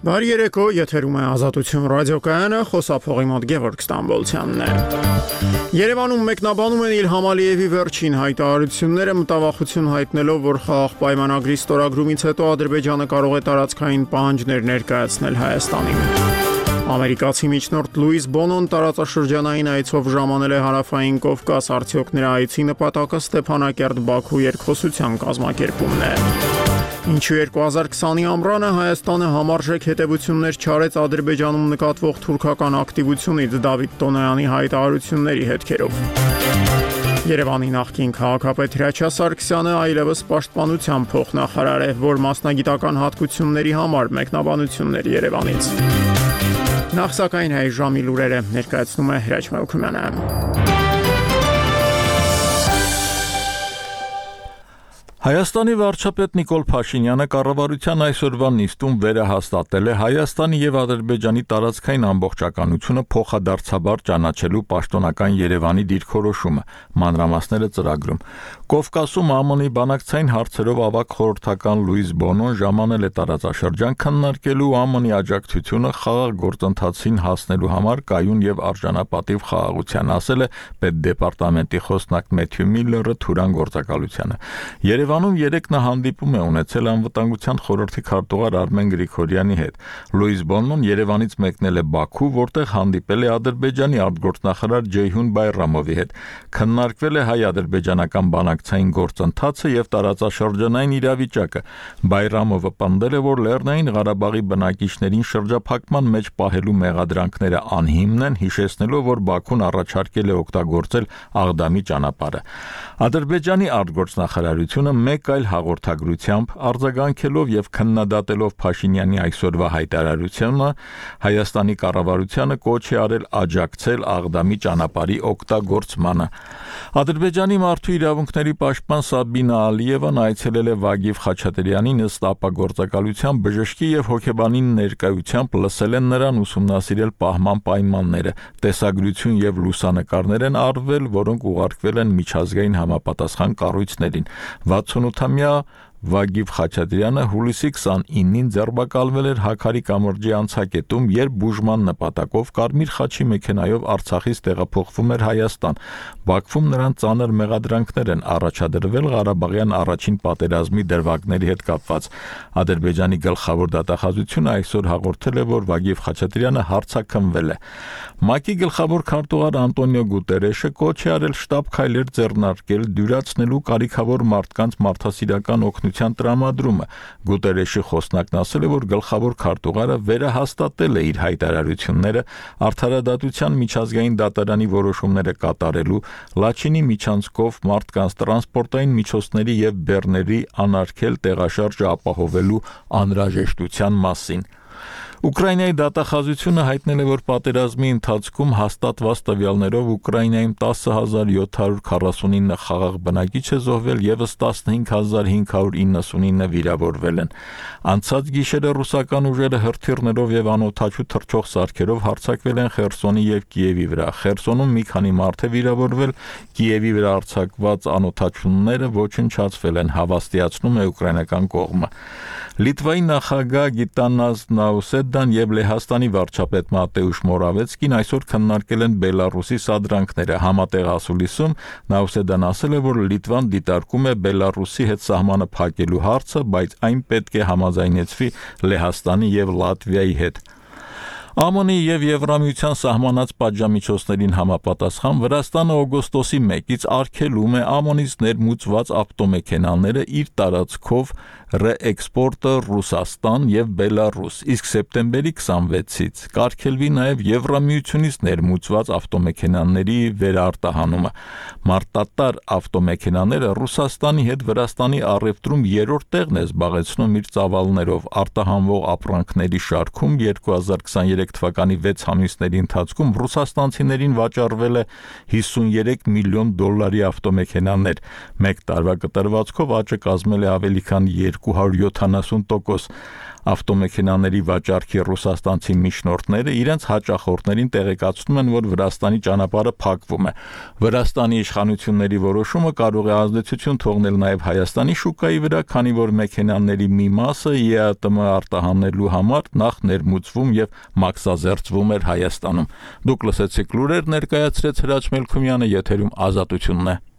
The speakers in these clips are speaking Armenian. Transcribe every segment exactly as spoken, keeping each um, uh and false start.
Բարի երեկո, եթերում է Ազատություն ռադիոկայանը, խոսափողի մոտ Գևորգ Ստամբոլցյանն է։ Երևանում մեկնաբանում են Իլհամ Ալիևի վերջին հայտարարությունները, մտավախություն հայտնելով, որ խաղաղ պայմանագրի ստորագրումից հետո Ադրբեջանը կարող է տարածքային պահանջներ ներկայացնել Հայաստանին։ Ամերիկացի միջնորդ Լուիս Բոնոն տարածաշրջանային այցով ժամանել է Հարավային Կովկաս, արդյոք նրա այցի նպատակը Ստեփանակերտ-Բաքու երկխոսության կազմակերպումն է։ Ինչու երկու հազար քսանի ամռանը Հայաստանը համարժեք հետևություններ չարեց Ադրբեջանում նկատվող թուրքական ակտիվությունից Դավիթ Տոնոյանի հայտարարությունների հետքերով։ Երևանի նախկին քաղաքապետ Հրաչյա Սարգսյանը այլևս պաշտպանության փոխնախարար է, որ մասնագիտական հատկությունների համար մեկնաբանություններ Երևանից։ Նախ սակայն հայ ժամի լուրերը ներկայացնում է Հրաչ Մելքումյանը։ Հայաստանի վարչապետ Նիկոլ Փաշինյանը կառավարության այսօրվա նիստում վերահաստատել է Հայաստանի եւ Ադրբեջանի տարածքային ամբողջականությունը փոխադարձաբար ճանաչելու պաշտոնական Երևանի դիրքորոշումը, մանրամասները ծրագրում։ Կովկասում ԱՄՆ-ի բանակցային հարցերով ավագ խորհրդական Լուիս Բոնոն ժամանել է տարածաշրջան քննարկելու ԱՄՆ-ի աջակցությունը խաղաղ գործընթացին հասնելու համար կայուն եւ արժանապատիվ խաղաղության, ասել է Պետդեպարտամենտի խոսնակ Մեթյու Միլլերը Թուրան գործակալությանը։ Երևանում երեկ նա հանդիպում է ունեցել անվտանգության խորհրդի քարտուղար Արմեն Գրիգորյանի հետ։ Լուիս Բոնոն Երևանից մեկնել է Բաքու, որտեղ հանդիպել է Ադրբեջանի արտգործնախարար Ջեյհուն Բայրամովի հետ։ Քննարկվել է հայ-ադրբեջանական բանակցային գործընթացը եւ տարածաշրջանային իրավիճակը։ Բայրամովը պնդել է, որ Լեռնային Ղարաբաղի բնակիչներին շրջափակման մեջ պահելու մեղադրանքները անհիմն են, հիշեցնելով, որ Բաքուն առաջարկել է օգտագործել Աղդամի ճանապարհը։ Ադրբեջանի արտգործնախարարությունը մեկ այլ հաղորդագրությամբ արձագանքելով եւ քննադատելով Փաշինյանի այսօրվա հայտարարությունը Հայաստանի կառավարությանը կոչ է արել աջակցել Աղդամի ճանապարհի օգտագործմանը։ Ադրբեջանի մարդու իրավունքների պաշտպան Սաբինա Ալիևան այցելել է Վագիվ Խաչատրյանին ըստ ապագործակալության բժշկի եւ հոգեբանի ներկայությամբ լսել են նրան ուսումնասիրել պահման պայմանները, տեսագրություն եւ լուսանկարներ են արվել, որոնք ուղարկվել են միջազգային համապատասխան կառույցներին։ վաթսունութամյա Վագիվ Խաչատրյանը հուլիսի քսանինին ձերբակալվել էր Հաքարի կամրջի անցակետում, երբ բուժման նպատակով Կարմիր խաչի մեքենայով Արցախից տեղափոխվում էր Հայաստան։ Բաքվում նրան ծանր մեղադրանքներ են առաջադրվել Ղարաբաղյան առաջին պատերազմի դրվագների հետ կապված։ Ադրբեջանի գլխավոր դատախազությունը այսօր հաղորդել է, որ Վագիվ Խաչատրյանը հարձակումվել է։ ՄԱԿ-ի գլխավոր քարտուղար Անտոնիո Գուտերեշը կոչ է արել շտապ քայլեր ձեռնարկել դյուրացնելու կարիքավոր մարդկանց մարդասիրական օգնության տրամադրումը։ Գուտերեշի խոսնակն ասել է, որ գլխավոր քարտուղարը վերահաստատել է իր հայտարարությունները Արդարադատության միջազգային դատարանի որոշումները կատարելու, Լաչինի միջանցքով մարդկանց տրանսպորտային միջոցների եւ բեռների անարգել տեղաշարժը ապահովելու անհրաժեշտության մասին։ Ուկրաինայի դատախազությունը հայտնել է, որ պատերազմի ընթացքում հաստատված տվյալներով Ուկրաինայում տասը հազար յոթ հարյուր քառասունինը խաղաղ բնակիչ է զոհվել, եւս տասնհինգ հազար հինգ հարյուր իննսունինը վիրավորվել են։ Անցած գիշերը ռուսական ուժերը հրթիռներով եւ անօդաչու թռչող սարքերով հարձակվել են Խերսոնի եւ Կիևի վրա։ Խերսոնում մի քանի մարդ է վիրավորվել, Կիևի վրա արձակված անօդաչուները ոչնչացվել են, հավաստիացնում է ուկրաինական կողմը։ Լիտվայի նախագահ Գիտանաս Նաուսեդան եւ Լեհաստանի վարչապետ Մատեուշ Մորավեցկին այսօր քննարկել են Բելարուսի սադրանքները։ Համատեղ ասուլիսում Նաուսեդան ասել է, որ Լիտվան դիտարկում է Բելարուսի հետ սահմանը փակելու հարցը, բայց այն պետք է համաձայնեցվի Լեհաստանի եւ Լատվիայի հետ։ ԱՄՆ-ի եւ Եվրամիության սահմանած պատժամիջոցներին համապատասխան Վրաստանը օգոստոսի մեկից արգելում է ԱՄՆ-ից ներմուծված ավտոմեքենաները իր տարածքով ռեէքսպորտը Ռուսաստան եւ Բելարուս, իսկ սեպտեմբերի քսանվեցից կարգելվի նաեւ Եվրամիությունից ներմուծված ավտոմեքենաների վերարտահանումը։ Մարտատար ավտոմեքենաները Ռուսաստանի հետ Վրաստանի առևտրում երրորդ տեղն է զբաղեցնում իր ծավալներով, արտահանվող ապրանքների շարքում երկու հազար քսաներեք թվականի վեց ամիսների ընթացքում ռուսաստանցիներին վաճառվել է հիսունյերեք միլիոն դոլարի ավտոմեքենաներ։ Մեկ տարվա կտրվածքով աճը կազմել է ավելի քան երկու հարյուր յոթանասուն տոկոս։ Ավտոմեքենաների վաճառքի ռուսաստանցի միջնորդները իրենց հաճախորդներին տեղեկացնում են, որ Վրաստանի ճանապարհը փակվում է։ Վրաստանի իշխանությունների որոշումը կարող է ազդեցություն թողնել նաև Հայաստանի շուկայի վրա, քանի որ մեքենաների մի մասը ԵԱՏՄ արտահանելու համար նախ ներմուծվում եւ մաքսազերծվում էր Հայաստանում։ Դուք լսեցիք լուրեր, ներկայացրեց Հրաչ Մելքումյանը, եթերում Ազատությունն է։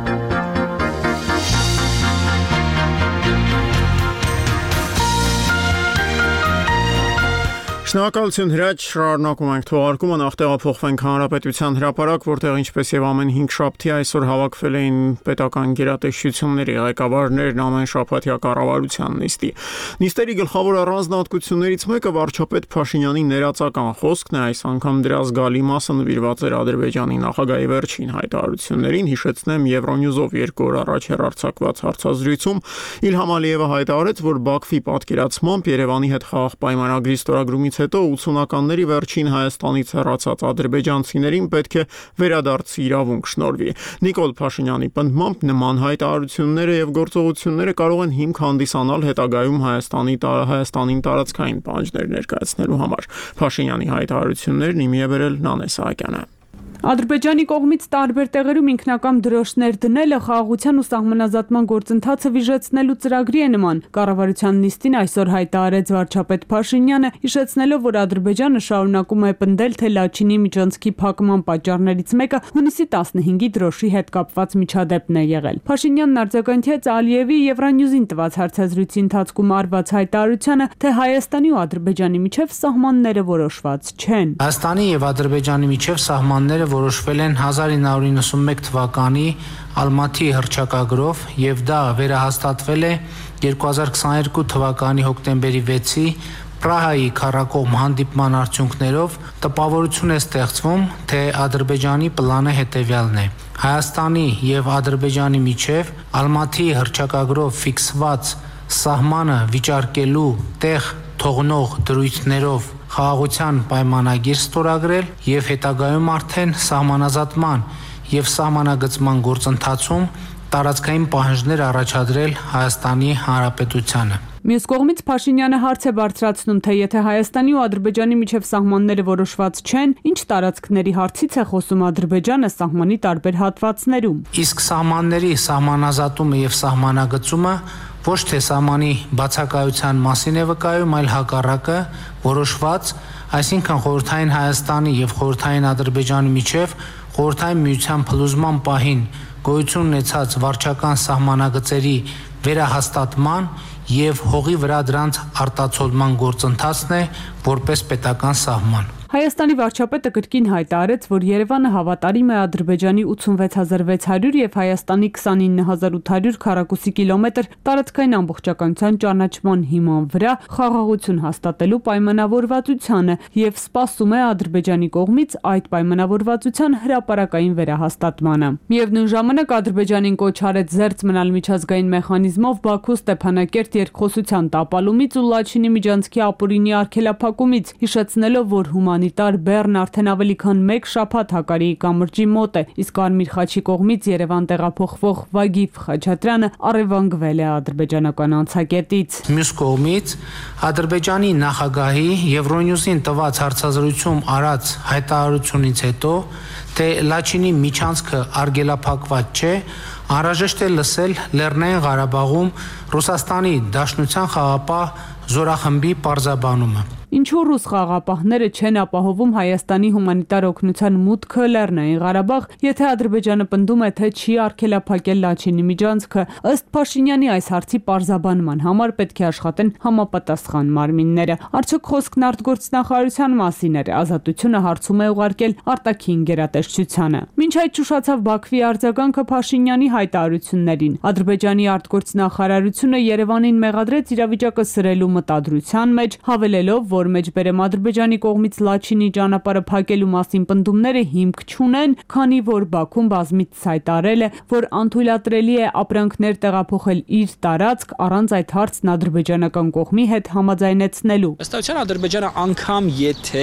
Շնորհակալություն Հրաչ, շարունակում ենք թողարկումը, նախ տեղափոխվենք Հանրապետության հրապարակ, որտեղ ինչպես եւ ամեն հինգ շաբթի այսօր հավաքվել էին պետական գերատեսչությունների ղեկավարներն ամեն շաբաթյա կառավարության նիստի։ Նիստերի գլխավոր առանձնահատկություններից մեկը վարչապետ Փաշինյանի ներածական խոսքն է, այս անգամ դրա զգալի մասը նվիրված էր Ադրբեջանի նախագահի վերջին հայտարարություններին։ Հիշեցնեմ, Եվրոնյուզով երկու օր առաջ հեռարձակված հարցազրույցում Իլհամ Ալիևը հայտարարեց, որ Բաքվի պատկերացմամբ Երևանի հետ խաղաղ պայմանագրի ստորագրումից հետո ութսունականների վերջին Հայաստանից հեռացած ադրբեջանցիներին պետք է վերադարձի իրավունք շնորհվի։ Նիկոլ Փաշինյանի պնդմամբ նման հայտարարությունները եւ գործողությունները կարող են հիմք հանդիսանալ հետագայում Հայաստանի Հայաստանին տարածքային պահանջներ ներկայացնելու համար։ Փաշինյանի հայտարարություններն իմի է բերել Նանե Սահակյանը։ Ադրբեջանի կողմից տարբեր տեղերում ինքնական դրոշներ դնելը խաղաղության ու սահմանազատման գործընթացը վիժեցնելու ծրագրի է նման։ Կառավարության նիստին այսօր հայտարարեց վարչապետ Փաշինյանը, հիշեցնելով, որ Ադրբեջանը շարունակում է պնդել, թե Լաչինի միջանցքի փակման պատճառներից մեկը հունիսի տասնհինգի դրոշի հետ կապված միջադեպն է եղել։ Փաշինյանն արձագանքեց Ալիևի Եվրանյուզին տված հարցազրույցի ընթացքում արված հայտարարությանը, թե Հայաստանի ու Ադրբեջանի միջև սահմանները որոշված չեն։ Հայաստանի եւ Ադրբեջանի միջև սահմանները որոշվել են հազար ինը հարյուր նվաթ թվականի Ալմաթի հռչակագրով եւ դա վերահաստատվել է երկու հազար քսաներկու թվականի հոկտեմբերի վեցի Պրահայի քառակողմ հանդիպման արդյունքներով տպավորություն է ստեղծվում, թե Ադրբեջանի պլանը հետևյալն է. Հայաստանի եւ Ադրբեջանի միջև Ալմաթի հռչակագրով ֆիքսված սահմանը վիճարկելու տեղ թողնող դրույթներով խաղաղության պայմանագիր ստորագրել եւ հետագայում արդեն սահմանազատման եւ սահմանագծման գործընթացում տարածքային պահանջներ առաջադրել Հայաստանի Հանրապետությանը։ Մյուս կողմից Փաշինյանը հարց է բարձրացնում, թե եթե Հայաստանի ու Ադրբեջանի միջև սահմանները որոշված չեն, ինչ տարածքների հարցից է խոսում Ադրբեջանը սահմանի տարբեր հատվածներում։ Իսկ սահմանների սահմանազատումը եւ սահմանագծումը ոչ թե սահմանի բացակայության մասին է վկայում, այլ հակառակը որոշված, այսինքն Խորհրդային Հայաստանի եւ Խորհրդային Ադրբեջանի միջև Խորհրդային Միության փլուզման պահին գոյություն ունեցած վարչական սահմանագծերի վերահաստատման եւ հողի վրա դրանց արտացոլման գործընթացն է որպես պետական սահման։ Հայաստանի վարչապետը կրկին հայտարարեց, որ Երևանը հավատարիմ է Ադրբեջանի ութսունվեց հազար վեց հարյուր եւ Հայաստանի քսանինը հազար ութ հարյուր քառակուսի կիլոմետր տարածքային ամբողջականության ճանաչման հիման վրա խաղաղություն հաստատելու պայմանավորվածությանը եւ սպասում է Ադրբեջանի կողմից այդ պայմանավորվածության հրապարակային վերահաստատմանը։ Միևնույն ժամանակ Ադրբեջանին կոչ արեց զերծ մնալ միջազգային մեխանիզմով Բաքու Ստեփանակերտ երկխոսության տապալումից ու Լաչինի միջանցքի ապօրինի արգելափակումից, հիշեցնելով, որ հումանիտար բեռն արդեն ավելի քան մեկ շաբաթ Հակարիի կամրջի մոտ է, իսկ Կարմիր խաչի կողմից Երևան տեղափոխվող Վագիֆ Խաչատրյանը առևանգվել է ադրբեջանական անցակետից։ Մյուս կողմից Ադրբեջանի նախագահի Եվրոնյուզին տված հարցազրույցում արած հայտարարությունից հետո, թե Լաչինի միջանցքը արգելափակված չէ, անհրաժեշտ է լսել Լեռնային Ղարաբաղում Ռուսաստանի Դաշնության խաղաղապահ զորախմբի պարզաբանումը։ Ինչու ռուս խաղաղապահները չեն ապահովում Հայաստանի հումանիտար օգնության մուտքը Լեռնային Ղարաբաղ, եթե Ադրբեջանը պնդում է, թե չի արգելափակել Լաչինի միջանցքը, ըստ Փաշինյանի այս հարցի պարզաբանման համար պետք է աշխատեն համապատասխան մարմինները։ Արդյոք խոսքն արտգործնախարարության մասին էր, Ազատությունը հարցում է ուղարկել արտաքին գերատեսչությանը։ Մինչ այդ շուշացավ Բաքվի արձագանքը Փաշինյանի հայտարարություններին։ Ադրբեջանի արտգործնախարարությունը Երևանին մեղադրեց իրավիճակը սրելու մտադրության մեջ, հավելելով, որ մեջբերեմ Ադրբեջանի կողմից Լաչինի ճանապարհը փակելու մասին պնդումները հիմք չունեն, քանի որ Բաքուն բազմիցս հայտարարել է, որ անթույլատրելի է ապրանքներ տեղափոխել իր տարածք առանց այդ հարցն ադրբեջանական կողմի հետ համաձայնեցնելու։ Ըստ էության Ադրբեջանը անգամ եթե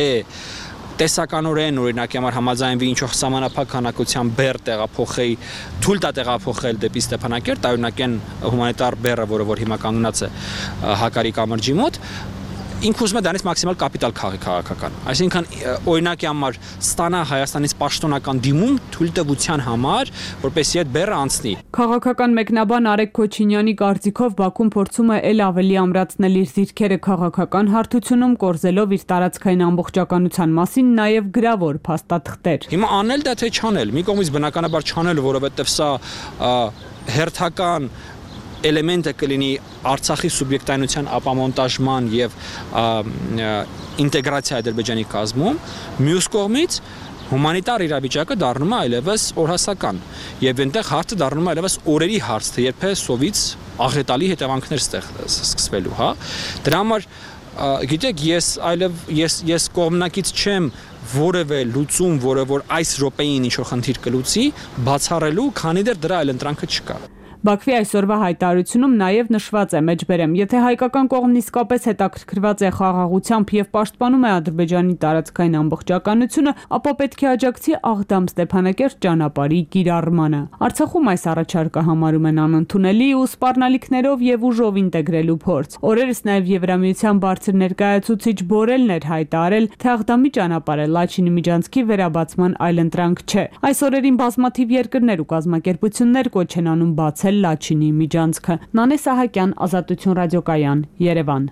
տեսականորեն օրինակ համար համաձայնվի ինչ-որ սահմանափակ քանակության բեռ տեղափոխի, թույլ տա տեղափոխել դեպի Ստեփանակերտ, օրինակ այն հումանիտար բեռը, որը որ հիմա կանգնած է Հակարի կամրջի մոտ, ինքը ուզում է դրանից մաքսիմալ կապիտալ քաղի քաղաքական։ Այսինքն օրինակի համար ստանա Հայաստանից պաշտոնական դիմում թույլտվության համար, որպեսզի այդ բեռը անցնի։ Քաղաքական մեկնաբան Արեգ Քոչինյանի կարծիքով Բաքուն փորձում է ել ավելի ամրացնել իր դիրքերը քաղաքական հարթությունում, կորզելով իր տարածքային ամբողջականության մասին նաև գրավոր փաստաթղթեր։ Հիմա անել դա թե չանել։ Մի կողմից բնականաբար չանել, որովհետև սա հերթական էլեմենտը կլինի Արցախի սուբյեկտայնության ապամոնտաժման եւ ինտեգրացիա Ադրբեջանի կազմում, մյուս կողմից հումանիտար իրավիճակը դառնում է այլևս օրհասական եւ այնտեղ հարցը դառնում է այլևս օրերի հարց, թե երբ է սովից աղետալի հետևանքներ սկսվելու, հա։ Դրա համար գիտեք, ես այլև ես ես կողմնակից չեմ որևէ լուծում, որը որ այս րոպեին ինչ-որ խնդիր կլուծի, բացառելու, քանի դեռ դրա այլ ընտրանքը չկա։ Բաքվի այսօրվա հայտարարությունում նաև նշված է մեջբերեմ, եթե հայկական կողմն իսկապես հետաքրքրված է խաղաղությամբ եւ պաշտպանում է Ադրբեջանի տարածքային ամբողջականությունը, ապա պետք է աջակցի Աղդամ-Ստեփանակերտ ճանապարհի կիրառմանը։ Արցախում այս առաջարկը համարում են անընդունելի ու սպառնալիքներով եւ ուժով ինտեգրելու փորձ։ Օրերս նաև Եվրամիության բարձր ներկայացուցիչ Բորելն էր հայտարարել, թե Աղդամի ճանապարհը Լաչինի միջանցքի վերաբացման այլընտրանք չէ։ Այս օրերին բազմաթիվ երկրներ ու կազմակերպություններ կոչ են անում բացել Լաչինի միջանցքը։ Նանե Սահակյան, Ազատություն ռադիոկայան, Երևան։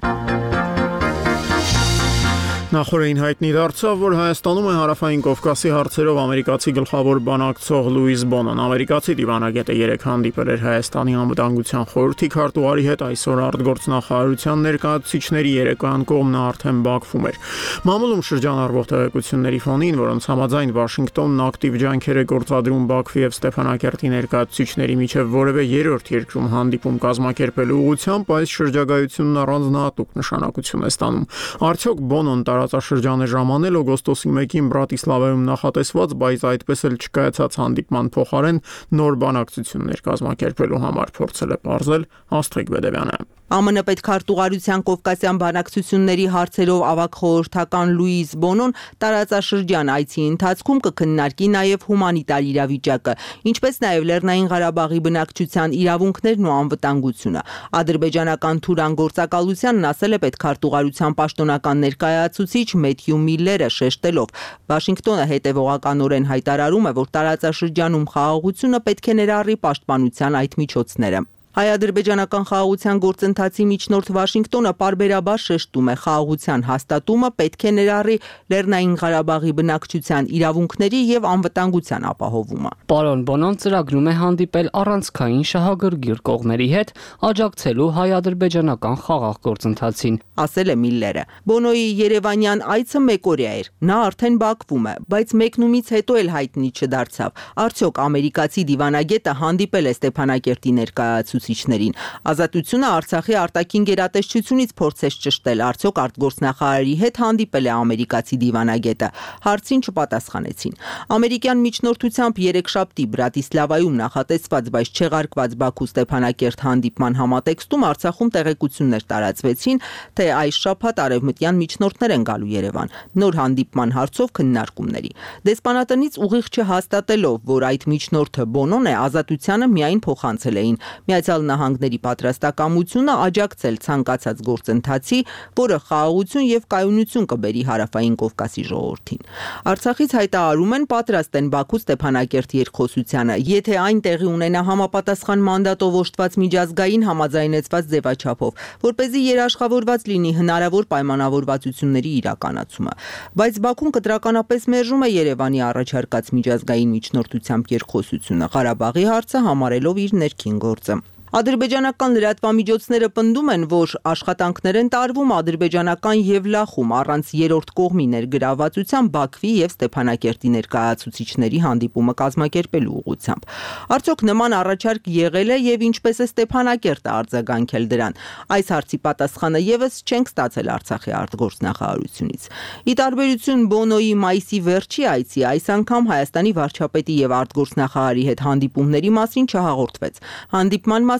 Նախորդին հայտնի դարձավ, որ Հայաստանում է Հարավային Կովկասի հարցերով ամերիկացի գլխավոր բանակցող Լուիս Բոնոն։ Ամերիկացի դիվանագետը երեկ հանդիպել էր Հայաստանի անվտանգության խորհրդի քարտուղարի հետ, այսօր արտգործնախարարության ներկայացուցիչների երեկոյան կողմն արդեն Բաքվում էր։ Մամուլում շրջանառվող տեղեկությունների ֆոնին, որոնց համաձայն Վաշինգտոնն ակտիվ ջանքեր է գործադրում Բաքվի եւ Ստեփանակերտի ներկայացուցիչների միջև որևէ երրորդ երկրում հանդիպում կազմակերպելու ուղղությամբ, այս շրջագայությունն առանձնահատուկ նշանակություն է ստանում։ Արդյոք Բոնոն տարածաշրջան է ժամանել օգոստոսի մեկին Բրատիսլավայում նախատեսված, բայց այդպես էլ չկայացած հանդիպման փոխարեն նոր բանակցություններ կազմակերպելու համար փորձել է պարզել Աստղիկ Բեդևյանը։ ԱՄՆ պետքարտուղարության կովկասյան բանակցությունների հարցերով ավագ խորհրդական Լուիս Բոնոն տարածաշրջան այցի ընթացքում կքննարկի նաև հումանիտար իրավիճակը, ինչպես նաև Լեռնային Ղարաբաղի բնակչության իրավունքներն ու անվտանգությունը։ Ադրբեջանական Թուրան գործակալությանն ասել է պետքարտուղարության պաշտոնական ներկայացուցիչ Մեթյու Միլլերը, շեշտելով. Վաշինգտոնը հետևողականորեն հայտարարում է, որ տարածաշրջանում խաղաղությունը պետք է ներառի պաշտպանության այդ միջոցները։ Հայ-ադրբեջանական խաղաղության գործընթացի միջնորդ Վաշինգտոնը պարբերաբար շեշտում է խաղաղության հաստատումը պետք է ներառի Լեռնային Ղարաբաղի բնակչության իրավունքների եւ անվտանգության ապահովումը։ Պարոն Բոնոն ծրագրում է հանդիպել առանցքային շահագրգիռ կողմերի հետ, աջակցելու հայ-ադրբեջանական խաղաղ գործընթացին, ասել է Միլլերը։ Բոնոյի երևանյան այցը մեկօրյա էր, նա արդեն Բաքվում է, բայց մեկնումից հետո էլ հայտնի չդարձավ։ Արդյոք ամերիկացի դիվանագետը հանդիպել է Ստեփանակերտի ներկայացուցիչներին։ Ազատությունը Արցախի արտաքին գերատեսչությունից փորձեց ճշտել, արդյոք արտգործնախարարի հետ հանդիպել է ամերիկացի դիվանագետը։ Հարցին չպատասխանեցին։ Ամերիկյան միջնորդությամբ երեքշաբթի Բրատիսլավայում նախատեսված, բայց չեղարկված Բաքու-Ստեփանակերտ հանդիպման համատեքստում Արցախում տեղեկություններ տարածվեցին, թե այս շաբաթ արևմտյան միջնորդներ են գալու Երևան նոր հանդիպման հարցով քննարկումների։ Դեսպանատնից ուղիղ չհաստատելով, որ այդ միջնորդը Բոնոն է, Ազատությանը միայն փոխանցել էին Միացյալ Նահանգների պատրաստակամությունը աջակցել ցանկացած գործընթացի, որը խաղաղություն եւ կայունություն կբերի Հարավային Կովկասի ժողովրդին։ Արցախից հայտարարում են պատրաստ են Բաքու-Ստեփանակերտ երկխոսությանը, եթե այն տեղի ունենա համապատասխան մանդատով օժտված միջազգային համաձայնեցված ձևաչափով, որպեսզի երաշխավորված լինի հնարավոր պայմանավորվածությունների իրականացումը։ Բայց Բաքուն կտրականապես մերժում է Երևանի առաջարկած միջազգային միջնորդությամբ երկխոսությունը, Ղարաբաղի հարցը համարելով իր ներքին գործը։ Ադրբեջանական լրատվամիջոցները պնդում են, որ աշխատանքներ են տարվում ադրբեջանական եւ Լախում առանց երրորդ կողմի ներգրավվածության Բաքվի եւ Ստեփանակերտի ներկայացուցիչների հանդիպումը կազմակերպելու ուղղությամբ։ Արդյոք նման առաջարկ եղել է եւ ինչպես է Ստեփանակերտը արձագանքել դրան։ Այս հարցի պատասխանը եւս չենք ստացել Արցախի արտգործնախարարությունից։ Ի տարբերություն Բոնոյի մայիսի վերջի այցի, այս անգամ Հայաստանի վարչապետի եւ արտգործնախարարի հետ հանդիպումների մասին չհաղորդվեց։ Հանդիպման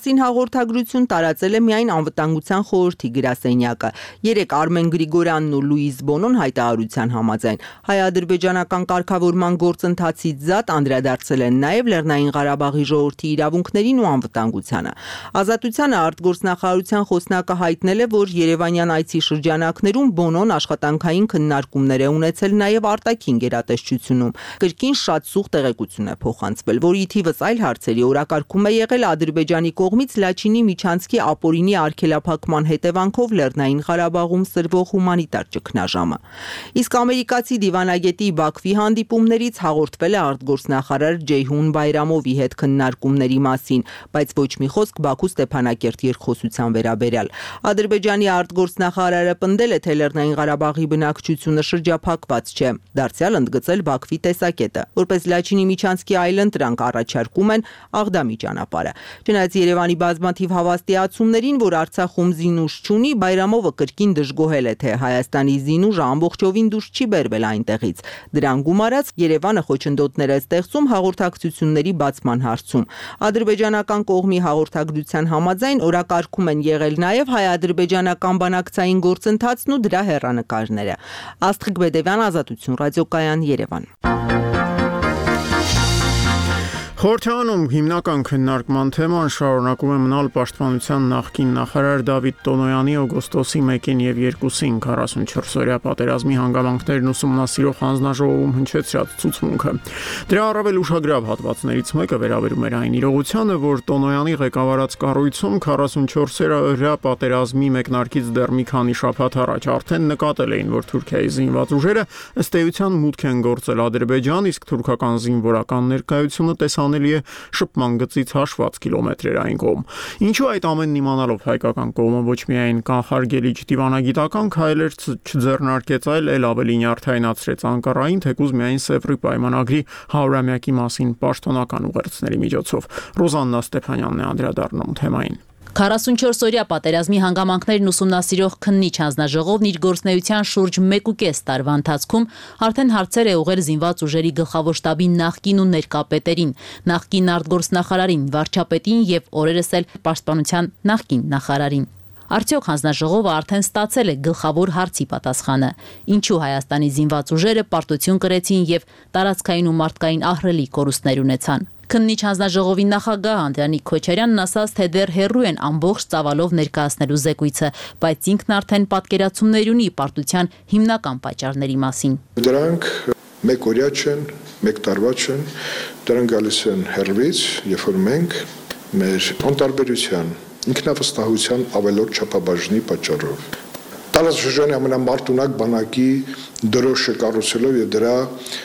մասին հաղորդագրություն տարածել է միայն անվտանգության խորհրդի գրասենյակը։ Երեք Արմեն Գրիգորյանն ու Լուիզ Բոնոն հայտարարության համաձայն հայ-ադրբեջանական կարգավորման գործընթացից զատ անդրադարձել են նաև Լեռնային Ղարաբաղի ժողովրդի իրավունքներին ու անվտանգությանը։ Ազատությանը արտգործնախարարության խոսնակը հայտնել է, որ Երևանյան այցի շրջանակներում Բոնոն աշխատանքային քննարկումներ է ունեցել նաև արտաքին գերատեսչությունում։ Կրկին շատ սուղ տեղեկություն է փոխանցվել, որի թիվս այլ հարցերի օրակարգում է եղել Ադրբեջանի կողմից Լաչինի միջանցքի ապօրինի արգելափակման հետևանքով Լեռնային Ղարաբաղում սրվող հումանիտար ճգնաժամը։ Իսկ ամերիկացի դիվանագետի Բաքվի հանդիպումներից հաղորդվել է արտգործնախարար Ջեյհուն Բայրամովի հետ քննարկումների մասին, բայց ոչ մի խոսք Բաքու Ստեփանակերտ երկխոսության վերաբերյալ։ Ադրբեջանի արտգործնախարարը պնդել է, թե Լեռնային Ղարաբաղի բնակչությունը շրջափակված չէ, դարձյալ ընդգծել Բաքվի տեսակետը, որպես Լաչինի միջանցքի այլընտրանք առաջարկում են Աղդամի ճանապարհը։ Չնայած Երևանի բազմաթիվ հավաստիացումներին, որ Արցախում զինուժ չունի, Բայրամովը կրկին դժգոհել է, թե Հայաստանի զինուժը ամբողջովին դուրս չի բերվել այնտեղից։ Դրան գումարած Երևանը խոչընդոտներ է ստեղծում հաղորդակցությունների բացման հարցում։ Ադրբեջանական կողմի հաղորդագրության համաձայն օրակարգում են եղել նաև հայ-ադրբեջանական բանակցային գործընթացն ու դրա հեռանկարները։ Աստղիկ Բեդևյան, Ազատություն, ռադիոկայան, Երևան։ Խորհրդանում հիմնական քննարկման թեման շարունակում է մնալ պաշտպանության նախկին նախարար Դավիթ Տոնոյանի օգոստոսի մեկին եւ երկուսին քառասունչորս-օրյա պատերազմի հանգամանքներն ուսումնասիրող հանձնաժողովում հնչեցրած ցուցմունքը։ Դրա առավել ուշագրավ հատվածներից մեկը վերաբերում էր այն իրողությանը, որ Տոնոյանի ղեկավարած կառույցում քառասունչորս-օրյա պատերազմի մեկնարկից դեռ մի քանի շաբաթ առաջ արդեն նկատել էին, որ Թուրքիայի զինված ուժերը ըստ էության մուտք են գործել Ադրբեջան, իսկ թուրքական զինվորական ներկայությունը տեսան շփման գծից հաշված կիլոմետրերային կողմ։ Ինչու այդ ամենն իմանալով հայկական կողմը ոչ միայն կանխարգելիչ դիվանագիտական քայլեր չձեռնարկեց, այլ էլ ավելի նյարդայնացրեց Անկարային, թեկուզ միայն Սևրի պայմանագրի հարյուրամյակի մասին պաշտոնական ուղերձների միջոցով։ Ռոզաննա Ստեփանյանն է անդրադառնում թեմային։ քառասունչորս-օրյա պատերազմի հանգամանքներն ուսումնասիրող քննիչ հանձնաժողովն իր գործունեության շուրջ մեկ ու կես տարվա ընթացքում արդեն հարցեր է ուղղել զինված ուժերի գլխավոր շտաբի նախկին ու ներկա պետերին, նախկին արտգործնախարարին, վարչապետին եւ օրերս էլ պաշտպանության նախկին նախարարին։ Արդյոք հանձնաժողովը արդեն ստացել է գլխավոր հարցի պատասխանը։ Ինչու Հայաստանի զինված ուժերը պարտություն կրեցին եւ տարածքային ու մարդկային ահռելի կորուստներ ունեցան։ Քննիչ հանձնաժողովի նախագահ Անդրանիկ Քոչարյանն ասաց, թե դեռ հեռու են ամբողջ ծավալով ներկայացնելու զեկույցը, բայց ինքն արդեն պատկերացումներ ունի պարտության հիմնական պատճառների մասին։ Դրանք մեկ օրյա չեն, մեկ տարվա չեն, դրանք գալիս են հեռվից, երբ որ մենք մեր անտարբերության, ինքնավստահության ավելորդ չափաբաժնի պատճառով տարածաշրջանի ամենամարտունակ բանակի դրոշը կառուցելով եւ դրա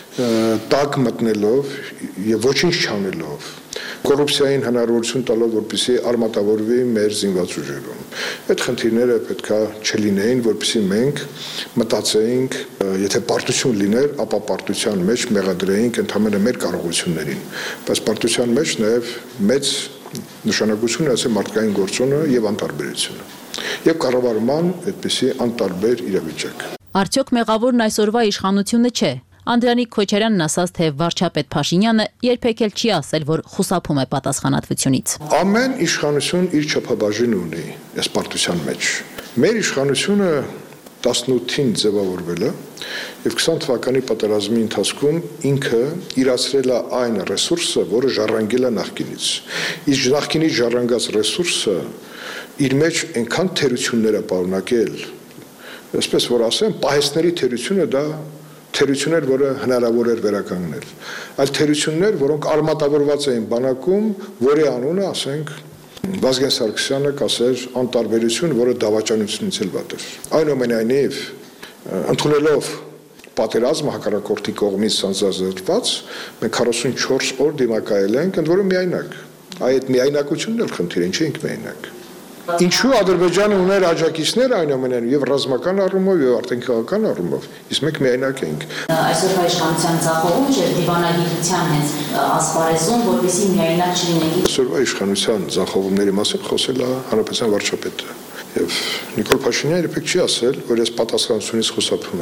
տակ մտնելով եւ ոչինչ չանելով կոռուպցիային հնարավորություն տալով, որպեսզի արմատավորվի մեր զինված ուժերում։ Այդ խնդիրները պետքա չլինեին, որպեսզի մենք մտածեինք, եթե պարտություն լիներ, ապա պարտության մեջ մեղադրեինք ընդհանրապես մեր կարողություններին, բայց պարտության մեջ նաեւ մեծ նշանակություն է ասել մարդկային գործոնը եւ անտարբերությունը եւ կառավարման այդպիսի անտարբեր իրավիճակ։ Արդյոք մեղավորն այսօրվա իշխանությունը չէ։ Անդրանիկ Քոչարյանն ասաց, թե վարչապետ Փաշինյանը երբեք էլ չի ասել, որ խուսափում է պատասխանատվությունից։ Ամեն իշխանություն իր չափաբաժինը ունի այս պարտության մեջ։ Մեր իշխանությունը տասնութին ձևավորվել է եւ քսան թվականի պատերազմի ընթացքում ինքը իրացրել է այն ռեսուրսը, որը ժառանգել է նախկինից։ Իսկ նախկինից ժառանգած ռեսուրսը իր մեջ այնքան թերություններ է պարունակել, այսպես որ ասեմ, պահեստների թերությունը դա թերություններ, որը հնարավոր էր վերականգնել։ Այլ թերություններ, որոնք արմատավորված էին բանակում, որի անունը, ասենք, Վազգեն Սարգսյանը կասեր անտարբերություն, որը դավաճանությունից էլ վատ էր։ Այնուամենայնիվ, ընդունելով պատերազմը հակառակորդի կողմից սանձազերծված, մենք քառասունչորս օր դիմակայել ենք, ընդ որում միայնակ։ Այդ միայնակությունն էլ խնդիր է, չէինք միայնակ։ Ինչու Ադրբեջանը ուներ աջակիցներ այնուամենայնիվ եւ ռազմական առումով եւ արտաքինական առումով, իսկ մենք միայնակ էինք։ Այսօրվա իշխանության ձախողում չէ դիվանագիտության հենց ասպարեզում, որովհետեւ միայնակ չլինենք։ Այսօրվա իշխանության ձախողումների մասին խոսել է հանրապետության վարչապետը եւ Նիկոլ Փաշինյանը երբեք չի ասել, որ ես պատասխանատվությունից խուսափում եմ։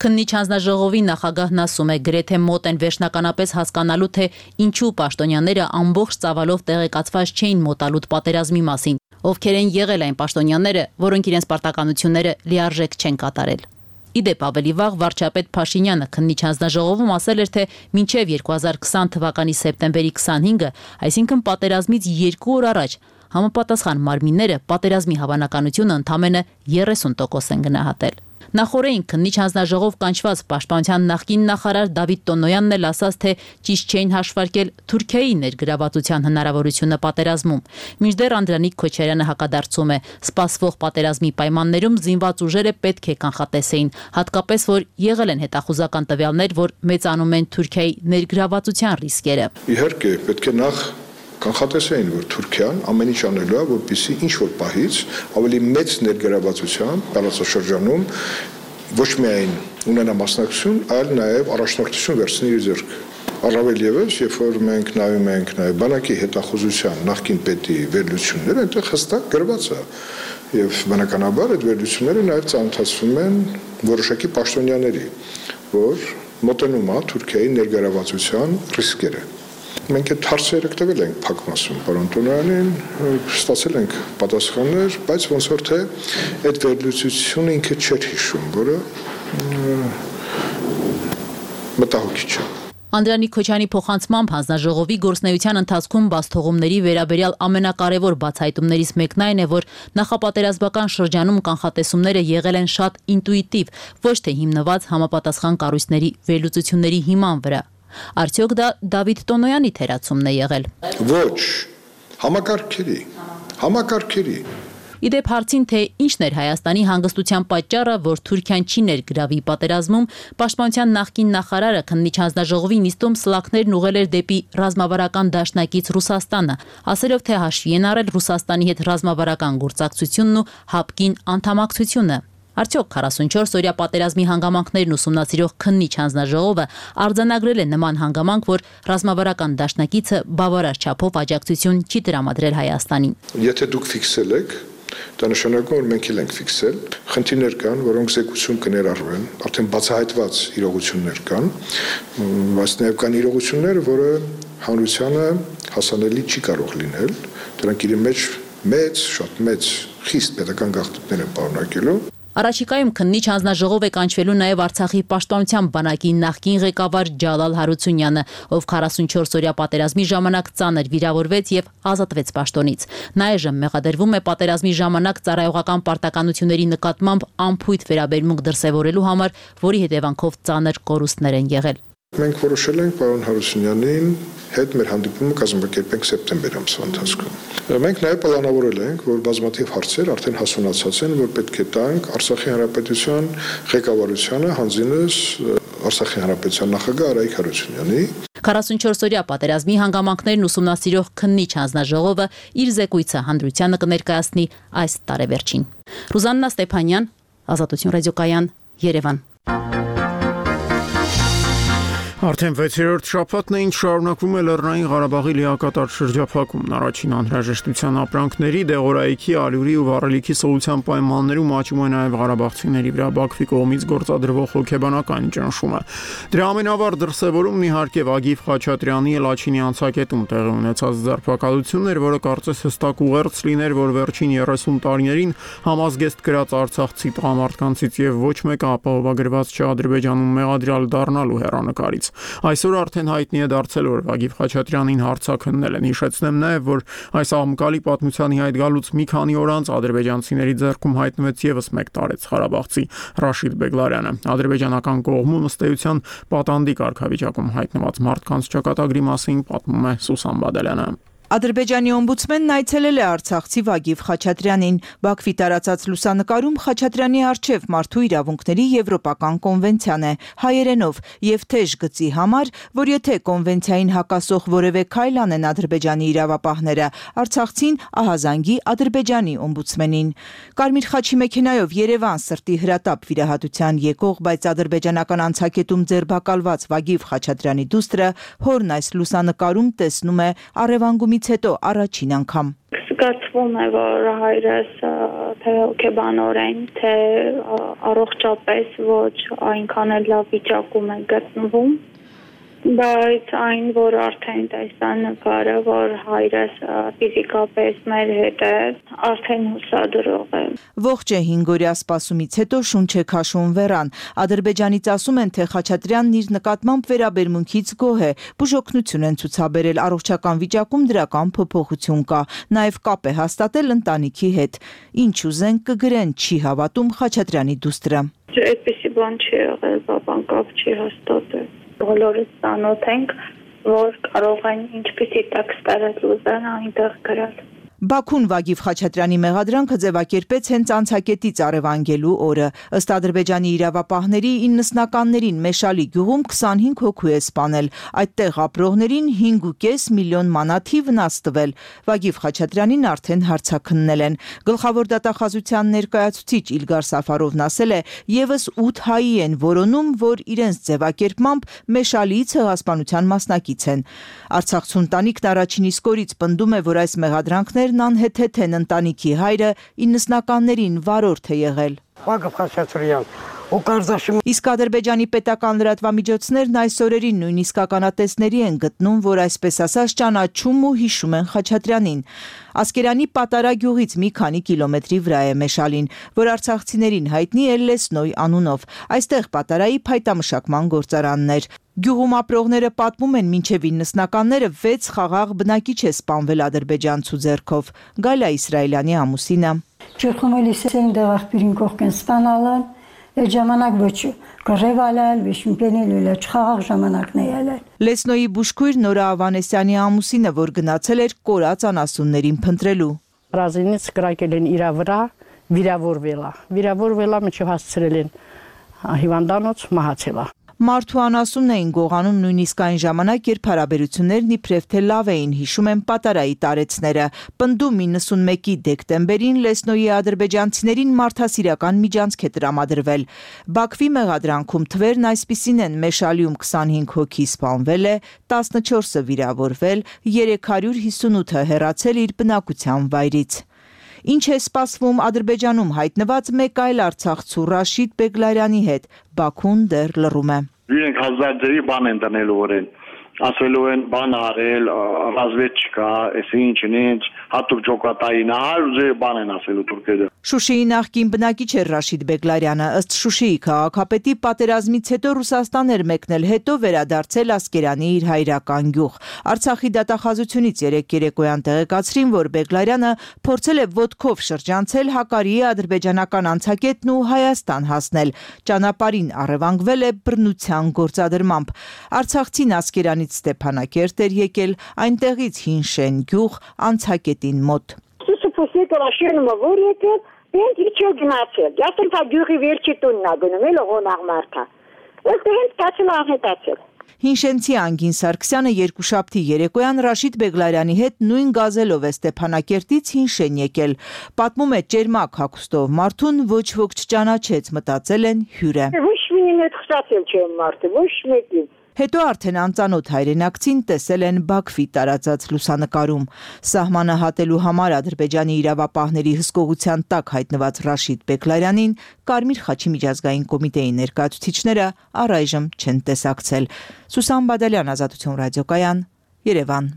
Քննիչ հանձնաժողովի նախագահն ասում է, գրեթե մոտ են վերջնականապես հասկանալու, թե ինչու պաշտոնյաները ամբողջ ծավալով տեղեկացված չէին մոտալուտ պատերազմի մասին, ովքեր են եղել այն պաշտոնյաները, որոնք իրենց պարտականությունները լիարժեք չեն կատարել։ Իդեպ ավելի վաղ վարչապետ Փաշինյանը քննիչ հանձնաժողովում ասել էր, թե մինչև երկու հազար քսան թվականի սեպտեմբերի քսանհինգը, այսինքն պատերազմից երկու օր առաջ, համապատասխան մարմինները պատերազմի հավանականությունը ընդամենը երեսուն տոկոս են գնահատել։ Նախորդին քննիչ հանձնաժողով կանչված պաշտպանության նախկին նախարար Դավիթ Տոնոյանն էլ ասաց, թե ճիշտ չէին հաշվարկել Թուրքիայի ներգրավվածության հնարավորությունը պատերազմում։ Մինչդեռ Անդրանիկ Քոչարյանը հակադարձում է, սպասվող պատերազմի պայմաններում զինված ուժերը պետք է կանխատեսեին, հատկապես որ եղել են հետախուզական տվյալներ, որ մեծանում են Թուրքիայի ներգրավվածության ռիսկերը։ Իհարկե, պետք է նախ կանխատեսեին, որ Թուրքիան ամեն ինչ անելու է, որպեսզի ինչ որ պահից ավելի մեծ ներգրավվածությամբ տարածաշրջանում ոչ միայն ունենա մասնակցություն, այլ նաև առաջնորդություն վերցնի իր ձեռք։ Առավել ևս, երբ որ մենք նայում ենք նաև բանակի հետախուզության նախկին պետի վերլուծությունները, այնտեղ հստակ գրված է։ Եվ բնականաբար այդ վերլուծությունները նաև ծանոթացվում են որոշակի պաշտոնյաների, որ մոտենում է Թուրքիայի ներգրավվածության ռիսկերը։ Մենք այդ հարցերը տվել ենք փակմասում, պարոն Տոնոյանին, ստացել ենք պատասխաններ, բայց ոնց որ թե այդ վերլուծությունը ինքը չէր հիշում, որը մտահոգիչ է։ Անդրանիկ Քոչյանի փոխանցմամբ հանձնաժողովի գործնեության ընթացքում բացթողումների վերաբերյալ ամենակարևոր բացահայտումներից մեկն այն է, որ նախապատերազմական շրջանում կանխատեսումները եղել են շատ ինտուիտիվ, ոչ թե հիմնված համապատասխան կառույցների վերլուծությունների հիման վրա։ Արդյոք դա Դավիթ Տոնոյանի թերացումն է եղել։ Ոչ, համակարգերի, համակարգերի։ Իդեպ հարցին, թե ինչն էր Հայաստանի հանգստության պատճառը, որ Թուրքիան չի ներգրավի պատերազմում, պաշտպանության նախկին նախարարը քննիչ հանձնաժողովի նիստում սլաքներն ուղղել էր դեպի ռազմավարական դաշնակից Ռուսաստանը, ասելով, թե հաշվի են առել Ռուսաստանի հետ ռազմավարական գործակցությունն ու հապկին անդամակցությունը։ Արդյոք քառասունչորս օրյա պատերազմի հանգամանքներն ուսումնասիրող քննիչ հանձնաժողովը արձանագրել է նման հանգամանք, որ ռազմավարական դաշնակիցը բավարար չափով աջակցություն չի տրամադրել Հայաստանին։ Եթե դուք ֆիքսել եք, դա նշանակում որ մենք էլ ենք ֆիքսել, խնդիրներ կան, որոնք զեկուցում կներառվեն, արդեն բացահայտված իրողություններ կան, բայց նաև կան իրողություններ, որը հանրությանը հասանելի չի կարող լինել, դրանք իրեն մեջ մեծ, շատ մեծ խիստ պետական գաղտնիքներ են պարունակելու։ Առաջիկայում քննիչ հանձնաժողով է կանչվելու նաև Արցախի պաշտպանության բանակի նախկին ղեկավար Ջալալ Հարությունյանը, ով քառասունչորս օրյա պատերազմի ժամանակ ծանր վիրավորվեց եւ ազատվեց պաշտոնից։ Նա այժմ մեղադրվում է պատերազմի ժամանակ ծառայողական պարտականությունների նկատմամբ անփույթ վերաբերմունք դրսևորելու համար, որի հետևանքով ծանր կորուստներ են եղել։ Մենք որոշել ենք պարոն Հարությունյանին հետ մեր հանդիպումը կազմակերպենք սեպտեմբեր ամսվա ընթացքում։ Մենք նաև պլանավորել ենք, որ բազմաթիվ հարցեր արդեն հասունացած են, որ պետք է տանք Արցախի հանրապետության ղեկավարությանը, հանձինս Արցախի հանրապետության նախագահ Արայիկ Հարությունյանի։ քառասունչորս օրյա պատերազմի հանգամանքներն ուսումնասիրող քննիչ հանձնաժողովը իր զեկույցը հանրությանը կներկայացնի այս տարեվերջին։ Ռուզաննա Ստեփանյան, Ազատություն ռադիոկայան, Երևան։ Արդեն վեցերորդ շաբաթն է, ինչ շարունակվում է Լեռնային Ղարաբաղի լիակատար շրջափակումն, առաջին անհրաժեշտության ապրանքների, դեղորայքի, ալյուրի ու վառելիքի սոցիալ պայմաններում աճում է նաև ղարաբաղցիների վրա Բաքվի կողմից գործադրվող հոգեբանական ճնշումը։ Դրա ամենավառ դրսևորումն իհարկե Վագիվ Խաչատրյանի Լաչինի անցակետում տեղի ունեցած ձերբակալությունն էր, որը կարծես հստակ ուղերձ լիներ, որ վերջին երեսուն տարիներին համազգեստ գրած արցախցի տղամարդկանցից եւ ոչ մեկը ապահովագրված չէ Ադրբեջանում մեղադրյալ դառնալու հեռանկարից։ Այսօր արդեն հայտնի է դարձել, որ Վագիվ Խաչատրյանին հարձակվել են։ Հիշեցնեմ նաև, որ այս աղմկալի պատմությանի հետ գալուց մի քանի օր անց ադրբեջանցիների ձեռքում հայտնվեց եւս մեկ տարեց ղարաբաղցի Ռաշիդ Բեգլարյանը։ Ադրբեջանական կողմում ըստ էության պատանդի կարգավիճակում հայտնված մարդկանց ճակատագրի մասին պատմում է Սուսան Բադալյանը։ Ադրբեջանի օմբուդսմենն այցելել է արցախցի Վագիվ Խաչատրյանին։ Բաքվի տարածած լուսանկարում Խաչատրյանի առջև մարդու իրավունքների եվրոպական կոնվենցիան է, հայերենով եւ թեժ գծի համար, որ եթե կոնվենցիային հակասող որևէ քայլ անեն Ադրբեջանի իրավապահները, արցախցին ահազանգի Ադրբեջանի օմբուդսմենին։ Կարմիր խաչի մեքենայով Երևան սրտի հրատապ վիրահատության եկող, բայց ադրբեջանական անցակետում ձերբակալված Վագիվ Խաչատրյանի դուստրը հորն այս լուսանկարում տեսնում է առևանգումից մեկնումից հետո առաջին անգամ։ Զգացվում է, որ հայրս թե հոգեբանորեն, թե առողջապես ոչ այնքան էլ լավ վիճակում է գտնվում, բայց այն, որ արդեն տեսա նկարը, որ հայրս ֆիզիկապես մեր հետ է, արդեն հուսադրող է։ Ողջ է հինգ օրյա սպասումից հետո շունչ է քաշում Վերան։ Ադրբեջանից ասում են, թե Խաչատրյանն իր նկատմամբ վերաբերմունքից գոհ է, բուժօգնություն են ցուցաբերել, առողջական վիճակում դրական փոփոխություն կա, նաև կապ է հաստատել ընտանիքի հետ։ Ինչ ուզեն կգրեն, չի հավատում Խաչատրյանի դուստրը։ Այդպիսի բան չի եղել, բաբան կապ չի հաստատել։ Բոլորս ծանոթ ենք, որ կարող են ինչպիսի տեքստեր ուզեն այնտեղ գրել։ Բաքուն Վագիվ Խաչատրյանի մեղադրանքը ձևակերպեց հենց անցակետից առևանգելու օրը։ Ըստ Ադրբեջանի իրավապահների իննսնականներին Մեշալի գյուղում քսանհինգ հոգու է սպանել, այդտեղ ապրողներին հինգ ու կես միլիոն մանաթի վնաս տվել։ Վագիվ Խաչատրյանին արդեն հարցաքննել են։ Գլխավոր դատախազության ներկայացուցիչ Իլգար Սաֆարովն ասել է, եւս ութ հայի են որոնում, որ իրենց ձևակերպմամբ Մեշալիի ցեղասպանության մասնակից են։ Արցախցու ընտանիքն առաջին իսկ օրից պնդում է, որ այս մեղադրանքները անհեթեթ են, ընտանիքի հայրը իննսնականներին վարորդ է եղել։ Իսկ Ադրբեջանի պետական լրատվամիջոցներն այս օրերին նույնիսկ ականատեսների են գտնում, որ այսպես ասած ճանաչում ու հիշում են Խաչատրյանին։ Ասկերանի Պատարագյուղից մի քանի կիլոմետրի վրա է Մեշալին, որ արցախցիներին հայտնի է Լեսնոյ անունով։ Այստեղ Պատարայի փայտամշակման գործարանն էր։ Գյուղում ապրողները պատմում են, մինչև իննսնականները վեց խաղաղ բնակիչ է սպանվել ադրբեջանցու ձեռքով։ Գալա Իսրայելյանի ամուսինը։ Այդ ժամանակ ոչ գրև ալել, ոչ մկենել ուլը, չխաղաղ ժամանակն է ելել։ Լեսնոյի բուժքույր Նորա Ավանեսյանի ամուսինը, որ գնացել էր կորած անասուններին փնտրելու։ Ռազինից կրակել են իր վրա, վիրավորվել է։ Վիրավորվել է, մինչև հասցրել են հիվանդանոց, մահացել է։ Մարդու անասունն էին գողանում նույնիսկ այն ժամանակ, երբ հարաբերություններն իբրև թե լավ էին, հիշում են Պատարայի տարեցները։ Պնդում իննսունմեկի դեկտեմբերին Լեսնոյի ադրբեջանցիներին մարդասիրական միջանցք է տրամադրվել։ Բաքվի մեղադրանքում թվերն այսպիսին են՝ Մեշալիում քսանհինգ հոգի սպանվել է, տասնչորսը վիրավորվել, երեք հարյուր հիսունութը հեռացել իր բնակության վայրից։ Ինչ է սպասվում Ադրբեջանում հայտնված մեկ այլ արցախցու Ռաշիդ Բեգլարյանի հետ, Բաքուն դեռ լռում է։ Իրենք հազարդերի բան են դնել օրեն, ասելու են բան արել, ռազմեչկա, էսի ինչն ինչ, հատուկ ջոկատային, հարյուր բան են ասելու թուրքերը։ Շուշիի նախկին բնակիչ էր Ռաշիդ Բեգլարյանը, ըստ Շուշիի քաղաքապետի պատերազմից հետո Ռուսաստան էր մեկնել, հետո վերադարձել Ասկերանի իր հայրական գյուղ։ Արցախի դատախազությունից երեկ երեկոյան տեղեկացրին, որ Բեգլարյանը փորձել է ոտքով շրջանցել Հակարիի ադրբեջանական անցակետն ու Հայաստան հասնել։ Ճանապարհին առևանգվել է բռնության գործադրմամբ։ Արցախցին Ասկերանից Ստեփանակերտ էր եկել, այնտեղից Հինշեն գյուղ անցակետին մոտ։ Մենք իջո գնացել, դասեն թա գյուղի վերջի տունն ա գնում, էլ ողոնաղ մարդա։ Ոստը հենց կացել ահետացել։ Հինշենցի Անգին Սարգսյանը երկուշաբթի երեկոյան Ռաշիդ Բեգլարյանի հետ նույն գազելով է Ստեփանակերտից Հինշեն եկել։ Պատմում է ճերմակ հագուստով մարդուն, ոչ ոք չճանաչեց, մտածել են հյուր է։ Ոչ մինին հետ խստացել չեմ մարդը, ոչ մեկին։ Հետո արդեն անծանոթ հայրենակցին տեսել են Բաքվի տարածած լուսանկարում։ Սահմանը հատելու համար Ադրբեջանի իրավապահների հսկողության տակ հայտնված Ռաշիդ Բեգլարյանին Կարմիր խաչի միջազգային կոմիտեի ներկայացուցիչները առայժմ չեն տեսակցել։ Սուսան Բադալյան, Ազատություն ռադիոկայան, Երևան։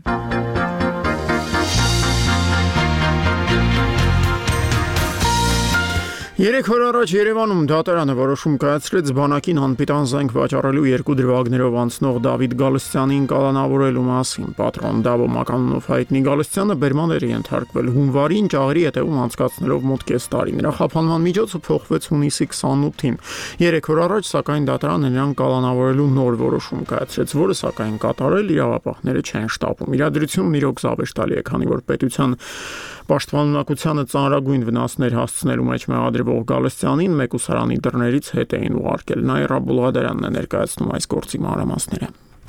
Երեք օր առաջ Երևանում դատարանը որոշում կայացրեց բանակին անպիտան զենք վաճառելու երկու դրվագներով անցնող Դավիթ Գալստյանին կալանավորելու մասին։ Պատրոն Դավո մականունով հայտնի Գալստյանը բերման էր ենթարկվել հունվարին ճաղերի հետևում անցկացնելով մոտ կես տարի։ Նրա խափանման միջոցը փոխվեց հունիսի քսանութին։ Երեք օր առաջ սակայն դատարանը նրան կալանավորելու նոր որոշում կայացրեց, որը սակայն կատարել իրավապահները չեն շտապում։ Իրադրությունն իրոք զավեշտալի է, քանի որ պետության պաշտպանունակությանը ծանրագույն վնասներ հասցնելու մեջ մեղադրվող Գալստյանին մեկուսարանի դռներից հետ էին ուղարկել։ Նաիրա Բուլղադարյանն է ներկայացնում այս գործի մանրամասները։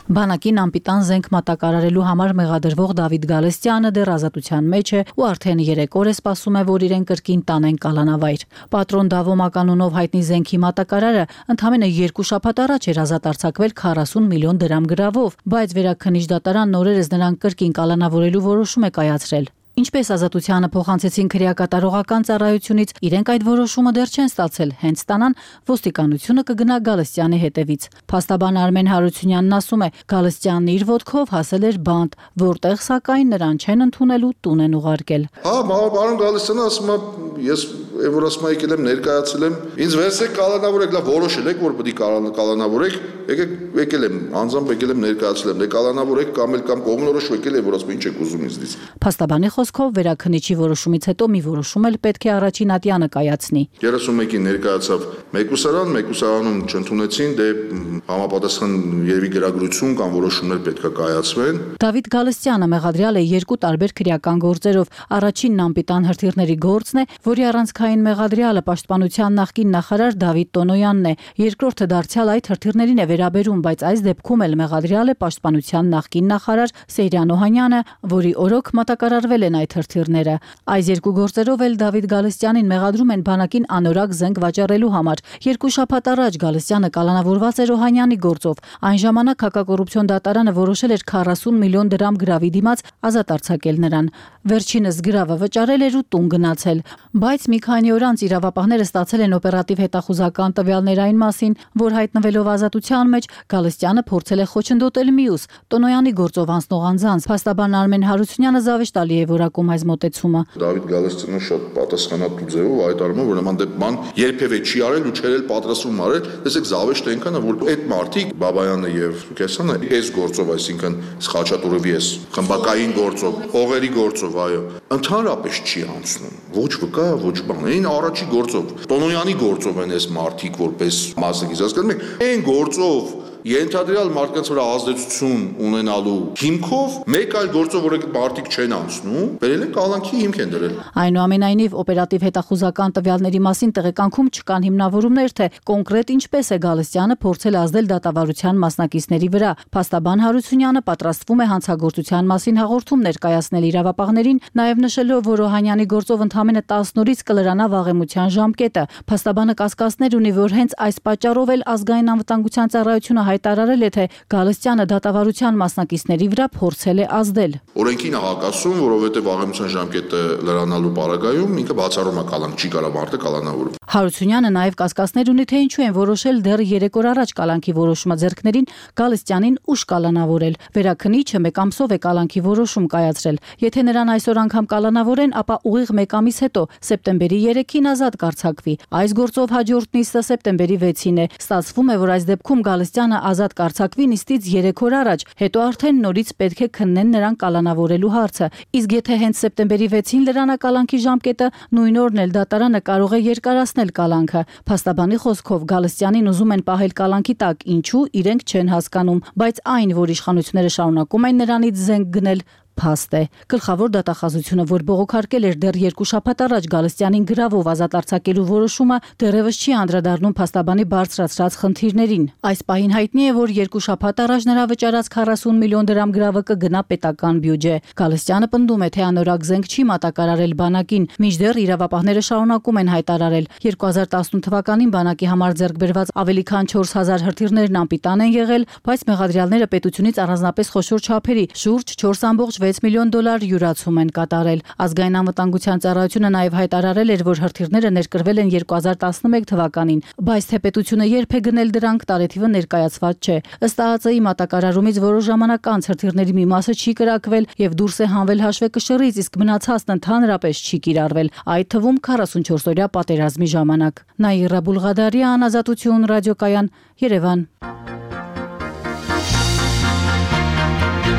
Բանակին անպիտան զենք մատակարարելու համար մեղադրվող Դավիթ Գալստյանը դեռ ազատության մեջ է ու արդեն երեք օր է սպասում է, որ իրեն կրկին տանեն կալանավայր։ Պատրոն Դավոմակ անունով հայտնի զենքի մատակարարը ընդամենը երկու շաբաթ առաջ էր ազատ արձակվել քառասուն միլիոն դրամ գրավով, բայց Վերաքննիչ դատարանն օրերս նրան կրկին կալանավորելու որոշում է կայացրել։ Ինչպես ազատությանը փոխանցեցին քրեակատարողական ծառայությունից, իրենք այդ որոշումը դեռ չեն ստացել, հենց ստանան ոստիկանությունը կգնա Գալստյանի հետևից։ Փաստաբան Արմեն Հարությունյանն ասում է, Գալստյանն իր ոտքով հասել էր բանտ, որտեղ սակայն նրան չեն ընդունելու տուն են ուղարկել։ Հա, պարոն Գալստյանը ասում է, ես որ ասում եկել եմ ներկայացել եմ, ինձ վերցեք կալանավորեք, լավ որոշել եք, որ պետք է կալանավորեք, եկեք եկել եմ, անձամբ եկել եմ ներկայացել եմ, դե կալանավորեք կամ էլ կամ կողմնորոշ եկել է, որ ասում ինչ եք ուզում ինձնից։ Փաստաբանի խոսքով Վերաքննիչի որոշումից հետո մի որոշում էլ պետք է առաջին ատյանը կայացնի։ երեսունմեկին ներկայացավ մեկուսարան, մեկուսարանում չընդունեցին, դե համապատասխան երևի գրագրություն կամ որոշումներ պետք է կայացվեն։ Դավիթ Գալստյանը մեղադրյալ է երկու տարբեր քրեական գործերով։ Առաջինն անպիտան հրթիռների գործն է, որի առանցքային մեղադրյալը պաշտպանության նախկին նախարար Դավիթ Տոնոյանն է։ Երկրորդը դարձյալ այդ հրթիռներին է վերաբերում, բայց այս դեպքում էլ մեղադրյալ է պաշտպանության նախկին նախարար Սեյրան Օհանյանը, որի օրոք մատակարարվել են այդ հրթիռները։ Այս երկու գործերով էլ Դավիթ Գալստյանին մեղադրում են բանակին անորակ զենք վաճառելու համար։ Երկու շաբաթ առաջ Գալստյանը կալանավորված էր Օհանյանի գործով։ Այն ժամանակ հակակոռուպցիոն դատարանը որոշել էր քառասուն միլիոն դրամ գրավի դիմաց ազատ արձակել նրան։ Վերջինս գրավը վճարել էր ու տուն գնացել։ Բայց մի քանի օր անց իրավապահները ստացել են օպերատիվ հետախուզական տվյալներ այն մասին, որ հայտնվելով ազատության մեջ Գալստյանը փորձել է խոչընդոտել մյուս Տոնոյանի գործով անցնող անձանց։ Փաստաբան Արմեն Հարությունյանը զավեշտալի է որակում այս մոտեցումը։ Դավիթ Գալստյանը շատ պատասխանատու ձևով հայտարարում է, որ նման դեպքում երբևէ չի արել ու չէր էլ պատրաստվում արել։ Տեսեք, զավեշտ այնքան է, որ այդ մարդիկ Բաբայանը եւ Սուքեսյանը այս գործով, այսինքն Խաչատուրովի էս խմբակային գործով, օղերի գործով, այո, ընդհանրապես չի անցնում։ Ոչ վկա, ոչ բան։ Այն առաջի գործով, Տոնոյանի գործով են այս մարդիկ որպես մասնակից, հասկանում եք, այն գործով ենթադրյալ մարդկանց վրա ազդեցություն ունենալու հիմքով մեկ այլ գործով, որ մարդիկ չեն անցնում, բերել են կալանքի հիմք են դրել։ Այնուամենայնիվ օպերատիվ հետախուզական տվյալների մասին տեղեկանքում չկան հիմնավորումներ, թե կոնկրետ ինչպես է Գալստյանը փորձել ազդել դատավարության մասնակիցների վրա։ Փաստաբան Հարությունյանը պատրաստվում է հանցագործության մասին հաղորդում ներկայացնել իրավապահներին, նաև նշելով, որ Օհանյանի գործով ընդամենը տասն օրից կլրանա վաղեմության ժամկետը։ Փաստաբանը կասկածներ ունի, որ հենց այս պատճառով էլ ազգային անվտանգության ծառայությունը հայտարարել է, թե Գալստյանը դատավարության մասնակիցների վրա փորձել է ազդել։ Օրենքին է հակասում, որովհետև վաղեմության ժամկետը լրանալու պարագայում ինքը բացառում է կալանք, չի կարող մարդը կալանավորել։ Հարությունյանը նաև կասկածներ ունի, թե ինչու են որոշել դեռ երեք օր առաջ կալանքի որոշումը ձեռքներին Գալստյանին ուշ կալանավորել։ Վերաքննիչը մեկ ամսով է կալանքի որոշում կայացրել։ Եթե նրան այսօր անգամ կալանավորեն, ապա ուղիղ մեկ ամիս հետո սեպտեմբերի երեքին ազատ կարձակվի։ Այս գործով հաջորդ նիստը սեպտեմբերի վեցին է։ Ստացվում է, որ այս դեպքում Գալստյանը ազատ կարձակվի նիստից երեք օր առաջ, հետո արդեն նորից պետք է քննեն նրան կալանավորելու հարցը։ Իսկ եթե հենց սեպտեմբերի վեցին լրանակալանքի ժամկետը, նույն օրն էլ դատարանը կարող է երկարացնել կալանքը։ Փաստաբանի խոսքով Գալստյանին ուզում են պահել կալանքի տակ, ինչու իրենք չեն հասկանում, բայց այն, որ իշխանությունները շարունակում են նրանից զենք գնել, փաստ է։ Գլխավոր դատախազությունը, որ բողոքարկել էր դեռ երկու շաբաթ առաջ Գալստյանին գրավով ազատ արձակելու որոշումը, դեռևս չի անդրադառնում փաստաբանի բարձրացրած խնդիրներին։ Այս պահին հայտնի է, որ երկու շաբաթ առաջ նրա վճարած քառասուն միլիոն դրամ գրավը կգնա պետական բյուջե։ Գալստյանը պնդում է, թե անորակ զենք չի մատակարարել բանակին, մինչդեռ իրավապահները շարունակում են հայտարարել։ երկու հազար տասնութ թվականին բանակի համար ձեռք բերված ավելի քան չորս հազար հրթիռներն անպիտան են եղել, բայց մեղադրյալները պետությունից առանձնապես խոշոր չափերի՝ շուրջ չորս կόμma վեց միլիոն դոլար յուրացում են կատարել։ Ազգային անվտանգության ծառայությունը նաև հայտարարել էր, որ հրթիռները ներկրվել են երկու հազար տասնմեկ թվականին, բայց թե պետությունը երբ է գնել դրանք, տարեթիվը ներկայացված չէ։ Ըստ ԱԱԾ-ի մատակարարումից որոշ ժամանակ անց հրթիռների մի մասը չի կրակվել եւ դուրս է հանվել հաշվեկշռից, իսկ մնացածն ընդհանրապես չի կիրառվել, այդ թվում քառասունչորս օրյա պատերազմի ժամանակ։ Նաիրա Բուլղադարյան, Ազատություն, ռադիոկայան, Երևան։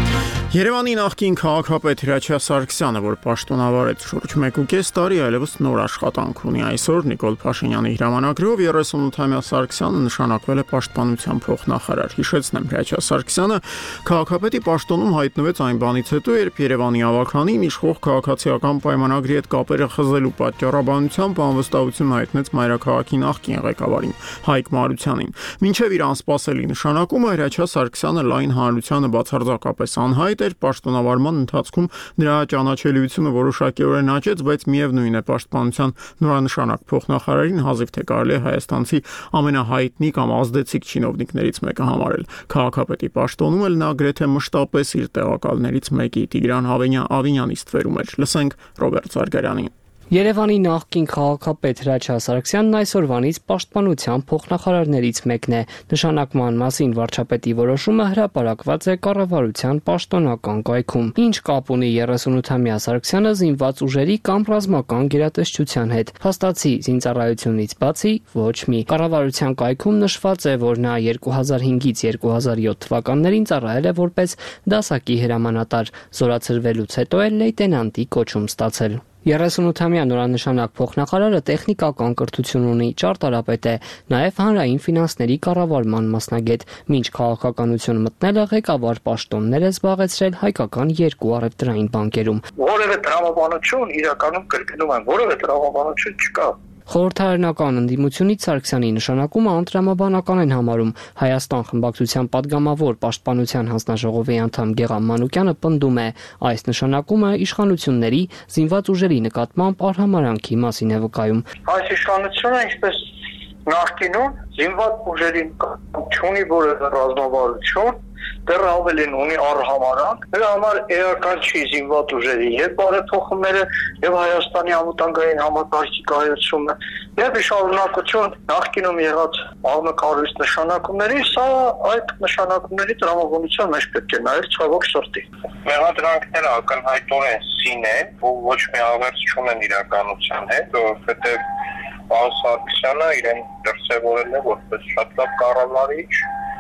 Երևանի նախկին քաղաքապետ Հրաչյա Սարգսյանը, որ պաշտոնավարեց շուրջ մեկ ու կես տարի, այլևս նոր աշխատանք ունի։ Այսօր Նիկոլ Փաշինյանի հրամանագրով երեսունութամյա Սարգսյանը նշանակվել է պաշտպանության փոխնախարար։ Հիշեցնեմ, Հրաչյա Սարգսյանը քաղաքապետի պաշտոնում հայտնվեց այն բանից հետո, երբ Երևանի ավականին իշխող քաղաքացիական պայմանագրի հետ կապերը խզելու պատճառաբանությամբ անվստահություն հայտնեց մայրաքաղաքի նախկին ղեկավարին Հայկ Մարությանին։ Մինչև իր անսպասելի նշանակումը Հրաչյա Սարգսյանը լայն հանրությանը բացարձակապես անհայտ էր, պաշտոնավարման ընթացքում նրա ճանաչելիությունը որոշակիորեն աճեց, բայց միևնույն է պաշտպանության նորանշանակ փոխնախարարին հազիվ թե կարելի է հայաստանցի ամենահայտնի կամ ազդեցիկ չինովնիկներից մեկը համարել։ Քաղաքապետի պաշտոնում էլ նա գրեթե մշտապես իր տեղակալներից մեկի Տիգրան Ավինյանի ստվերում էր։ Լսենք Ռոբերտ Զարգարյանին։ Երևանի նախկին քաղաքապետ Հրաչյա Սարգսյանն այսօրվանից պաշտպանության փոխնախարարներից մեկն է։ Նշանակման մասին վարչապետի որոշումը հրապարակված է կառավարության պաշտոնական կայքում։ Ինչ կապ ունի երեսունութամյա Սարգսյանը զինված ուժերի կամ ռազմական գերատեսչության հետ։ Փաստացի զինծառայությունից բացի ոչ մի։ Կառավարության կայքում նշված է, որ նա երկու հազար հինգից երկու հազար յոթ թվականներին ծառայել է որպես դասակի հրամանատար, զորացրվելուց հետո էլ լեյտենանտի կոչում ստացել։ երեսունութամյա նորանշանակ փոխնախարարը տեխնիկական կրթություն ունի, ճարտարապետ է, նաև հանրային ֆինանսների կառավարման մասնագետ։ Մինչ քաղաքականություն մտնելը ղեկավար պաշտոններ է զբաղեցրել հայկական երկու առևտրային բանկերում։ Որևէ տրամաբանություն իրականում կրկնում եմ, որևէ տրամաբանություն չկա։ Խորհրդարանական ընդդիմությունից Սարգսյանի նշանակումը անտրամաբանական են համարում։ Հայաստան խմբակցության падգամավոր պաշտպանության հանձնաժողովի անդամ Գեղամ Մանուկյանը պնդում է, այս նշանակումը իշխանությունների զինված ուժերի նկատմամբ արհամարհանքի մասին է վկայում։ Այս իշխանությունը, ինչպես նախկինում, զինված ուժերի չունի որևէ ռազմավարություն, դեռ ավելին ունի արհամարհանք, դրա համար էական չի զինված ուժերի եւ բարեփոխումները եւ Հայաստանի անվտանգային համակարգի կայացումը եւ շարունակություն նախկինում եղած աղմկարույց նշանակումների, սա այդ նշանակումների տրամաբանության մեջ պետք է նայել ցավոք սրտի։ Մեղադրանքները ակնհայտորեն սին են, ու ոչ մի ավերս չունեն իրականության հետ, որովհետեւ Պարոն Սարգսյանը իրեն դրսևորել է որպես շատ լավ կառավարիչ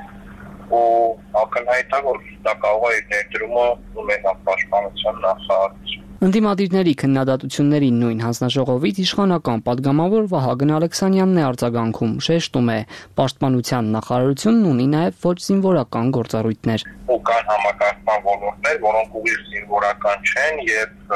ու ակնհայտ է, որ դա կարող է իր ներդրումը ունենալ պաշտպանության նախարարություն։ Ընդդիմադիրների քննադատությունների նույն հանձնաժողովից իշխանական падգամավոր Վահագն Ալեքսանյանն է արձագանքում, շեշտում է, պաշտպանության նախարարությունն ունի նաև ոչ զինվորական գործառույթներ։ Ու կան համակարգման ոլորտներ, որոնք ուղիղ զինվորական չեն եւ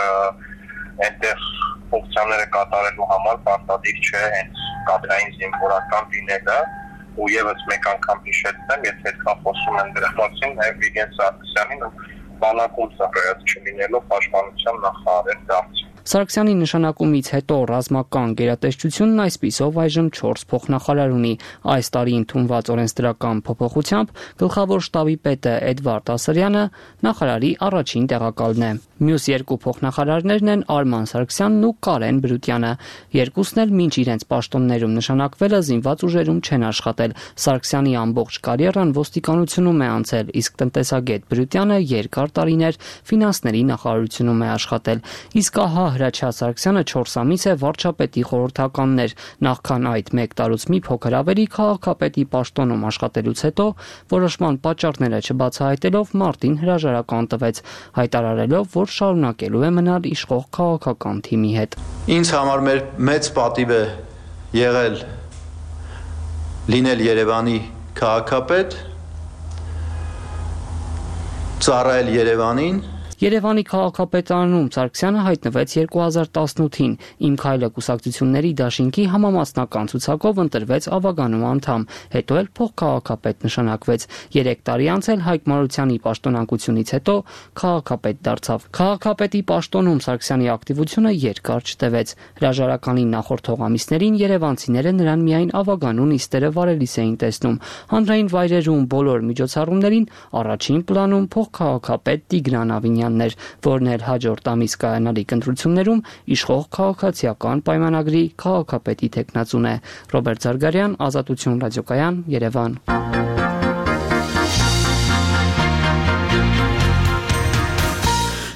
այնտեղ ֆունկցիաները կատարելու համար պարտադիր չէ հենց կադրային զինվորական լինելը։ Ու եւս մեկ անգամ հիշեցնեմ, եթե այդքան խոսում են դրա մասին, նաև Վիգեն Սարգսյանին բանակում ծառայած չլինելով պաշտպանության նախարար դարձ։ Սարգսյանի նշանակումից հետո ռազմական գերատեսչությունն այսպիսով այժմ չորս փոխնախարար ունի։ Այս տարի ընդունված օրենսդրական փոփոխությամբ գլխավոր շտաբի պետը Էդվարդ Ասրյանը նախարարի առաջին տեղակալն է։ Մյուս երկու փոխնախարարներն են Արման Սարգսյանն ու Կարեն Բրուտյանը։ Երկուսն էլ մինչ իրենց պաշտոններում նշանակվելը զինված ուժերում չեն աշխատել։ Սարգսյանի ամբողջ կարիերան ոստիկանությունում է անցել, իսկ տնտեսագետ Բրուտյանը երկար տարիներ ֆինանսների նախարարությունում է աշխատել։ Իսկ ահա Հրաչյա Սարգսյանը չորս ամիս է վարչապետի խորհրդականն էր, նախքան այդ մեկ տարուց մի փոքր ավելի քաղաքապետի պաշտոնում աշխատելուց հետո որոշման պատճառները չբացահայտելով մարտին հրաժարական տվեց, հայտարարելով, որ շարունակելու է մնալ իշխող քաղաքական թիմի հետ։ Ինձ համար մեր մեծ պատիվ է եղել լինել Երևանի քաղաքապետ, ծառայել Երևանին։ Երևանի քաղաքապետարանում Սարգսյանը հայտնվեց երկու հազար տասնութին, Իմ քայլը կուսակցությունների դաշինքի համամասնական ցուցակով ընտրվեց ավագանու անդամ, հետո էլ փոխքաղաքապետ նշանակվեց։ Երեք տարի անց էլ Հայկ Մարությանի պաշտոնակությունից հետո քաղաքապետ դարձավ։ Քաղաքապետի պաշտոնում Սարգսյանի ակտիվությունը երկար չտևեց։ Հրաժարականի նախորդ ամիսներին երևանցիները նրան միայն ավագանու նիստերը վարելիս էին տեսնում։ Հանրային վայրերում բոլոր միջոցառումներին առաջին պլանում փոխքաղաքապետ Տիգրան Ավինյանն էր, որն էլ հաջորդ ամիս կայանալիք ընտրություններում իշխող քաղաքացիական պայմանագրի քաղաքապետի թեկնածուն է։ Ռոբերտ Զարգարյան, Ազատություն ռադիոկայան, Երևան։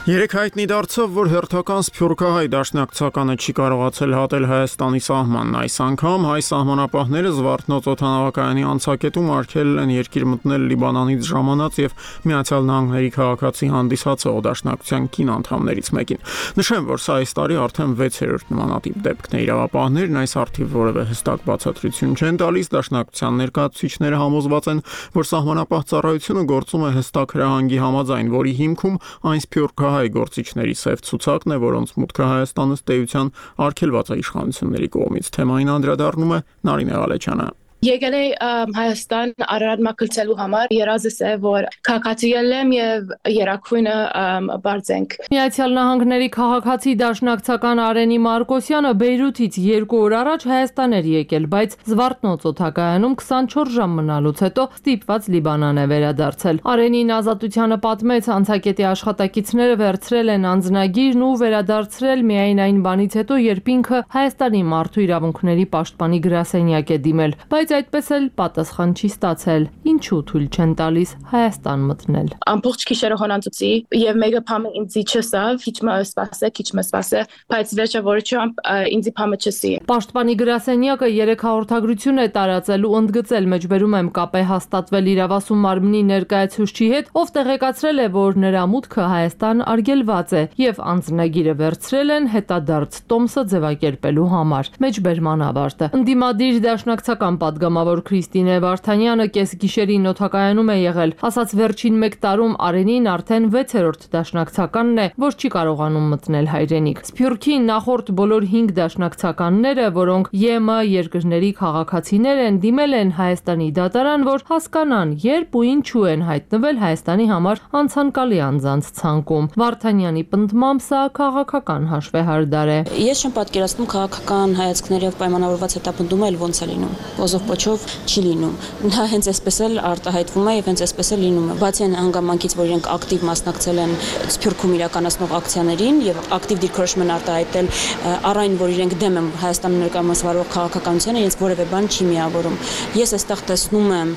Երեք հայտնի դարձավ, որ հերթական սփյուռքահայ դաշնակցականը չի կարողացել հատել Հայաստանի սահմանն։ Այս անգամ հայ սահմանապահները Զվարթնոց օդանավակայանի անցակետում արգելել են երկիր մտնել Լիբանանից ժամանած եւ Միացյալ Նահանգների քաղաքացի հանդիսացող դաշնակցության կին անդամներից մեկին։ Նշեմ, որ սա այս տարի արդեն վեցերորդ նմանատիպ դեպքն է։ Իրավապահներն այս արդիվ որևէ հստակ բացատրություն չեն տալիս։ Դաշնակցության ներկայացուցիչները համոզված են, որ սահմանապահ ծառայությունը գործում է հստակ հրահանգի համաձայն, որի հիմքում այն սփյուռքահայ գործիչների սև ցուցակն է, որոնց մուտքը Հայաստանը ըստ էության արգելված է իշխանությունների կողմից։ Թեմային անդրադառնում է Նարինե Ղալեչյանը։ Եկել է Հայաստան Արարատ մաքրելու համար երազս է, որ քաղաքացիել եմ եւ երակույնը բարձենք։ Միացյալ Նահանգների քաղաքացի դաշնակցական Արենի Մարկոսյանը Բեյրութից երկու օր առաջ Հայաստան էր եկել, բայց Զվարթնոց օդակայանում քսանչորս ժամ մնալուց հետո ստիպված Լիբանան է վերադարձել։ Արենին Ազատությանը պատմեց, անցակետի աշխատակիցները վերցրել են անձնագիրն ու վերադարձրել միայն այն բանից հետո, երբ ինքը Հայաստանի մարդու իրավունքների պաշտպանի գրասենյակ է դիմել, բայց այդպես էլ պատասխան չի ստացել։ Ինչու թույլ չեն տալիս Հայաստան մտնել։ Ամբողջ գիշերը հոնանցուցի եւ մեկը փամը ինձի չսավ, քիչ մը սպասե, քիչ մը սպասե, բայց վերջը որչամ ինձի փամը չսի։ Պաշտպանի գրասենյակը երեք հաղորդագրություն է տարածել ու ընդգծել, մեջբերում եմ կապ է հաստատվել իրավասու մարմնի ներկայացուցչի հետ, ով տեղեկացրել է, որ նրա մուտքը Հայաստան արգելված է եւ անձնագիրը վերցրել են հետադարձ տոմսը ձևակերպելու համար։ Մեջբերման ավարտը։ Ընդդիմադիր դաշնակցական պատգամավոր Քրիստինե Վարդանյանը կեսգիշերին օդակայանում է եղել, ասաց վերջին մեկ տարում Արենին արդեն վեցերորդ դաշնակցականն է, որ չի կարողանում մտնել հայրենիք։ Սփյուռքի նախորդ բոլոր հինգ դաշնակցականները, որոնք ԵՄ երկրների քաղաքացիներ են, դիմել են Հայաստանի դատարան, որ հասկանան, երբ ու ինչու են հայտնվել Հայաստանի համար անցանկալի անձանց ցանկում։ Վարդանյանի պնդմամբ սա քաղաքական հաշվեհարդար է։ Ես չեմ պատկերացնում քաղաքական հայացքներով պայմանավորված հետապնդումը էլ ոնց է լինում։ Ոչով չի լինում։ Դա հենց այսպես էլ արտահայտվում է եւ հենց այսպես էլ լինում է։ Բացի այն հանգամանքից, որ իրենք ակտիվ մասնակցել են Սփյուռքում իրականացնող ակցիաներին եւ ակտիվ դիրքորոշում են արտահայտել առ այն, որ իրենք դեմ են Հայաստանում ներկայացվող քաղաքականությանը, իրենց որևէ բան չի միավորում։ Ես այստեղ տեսնում եմ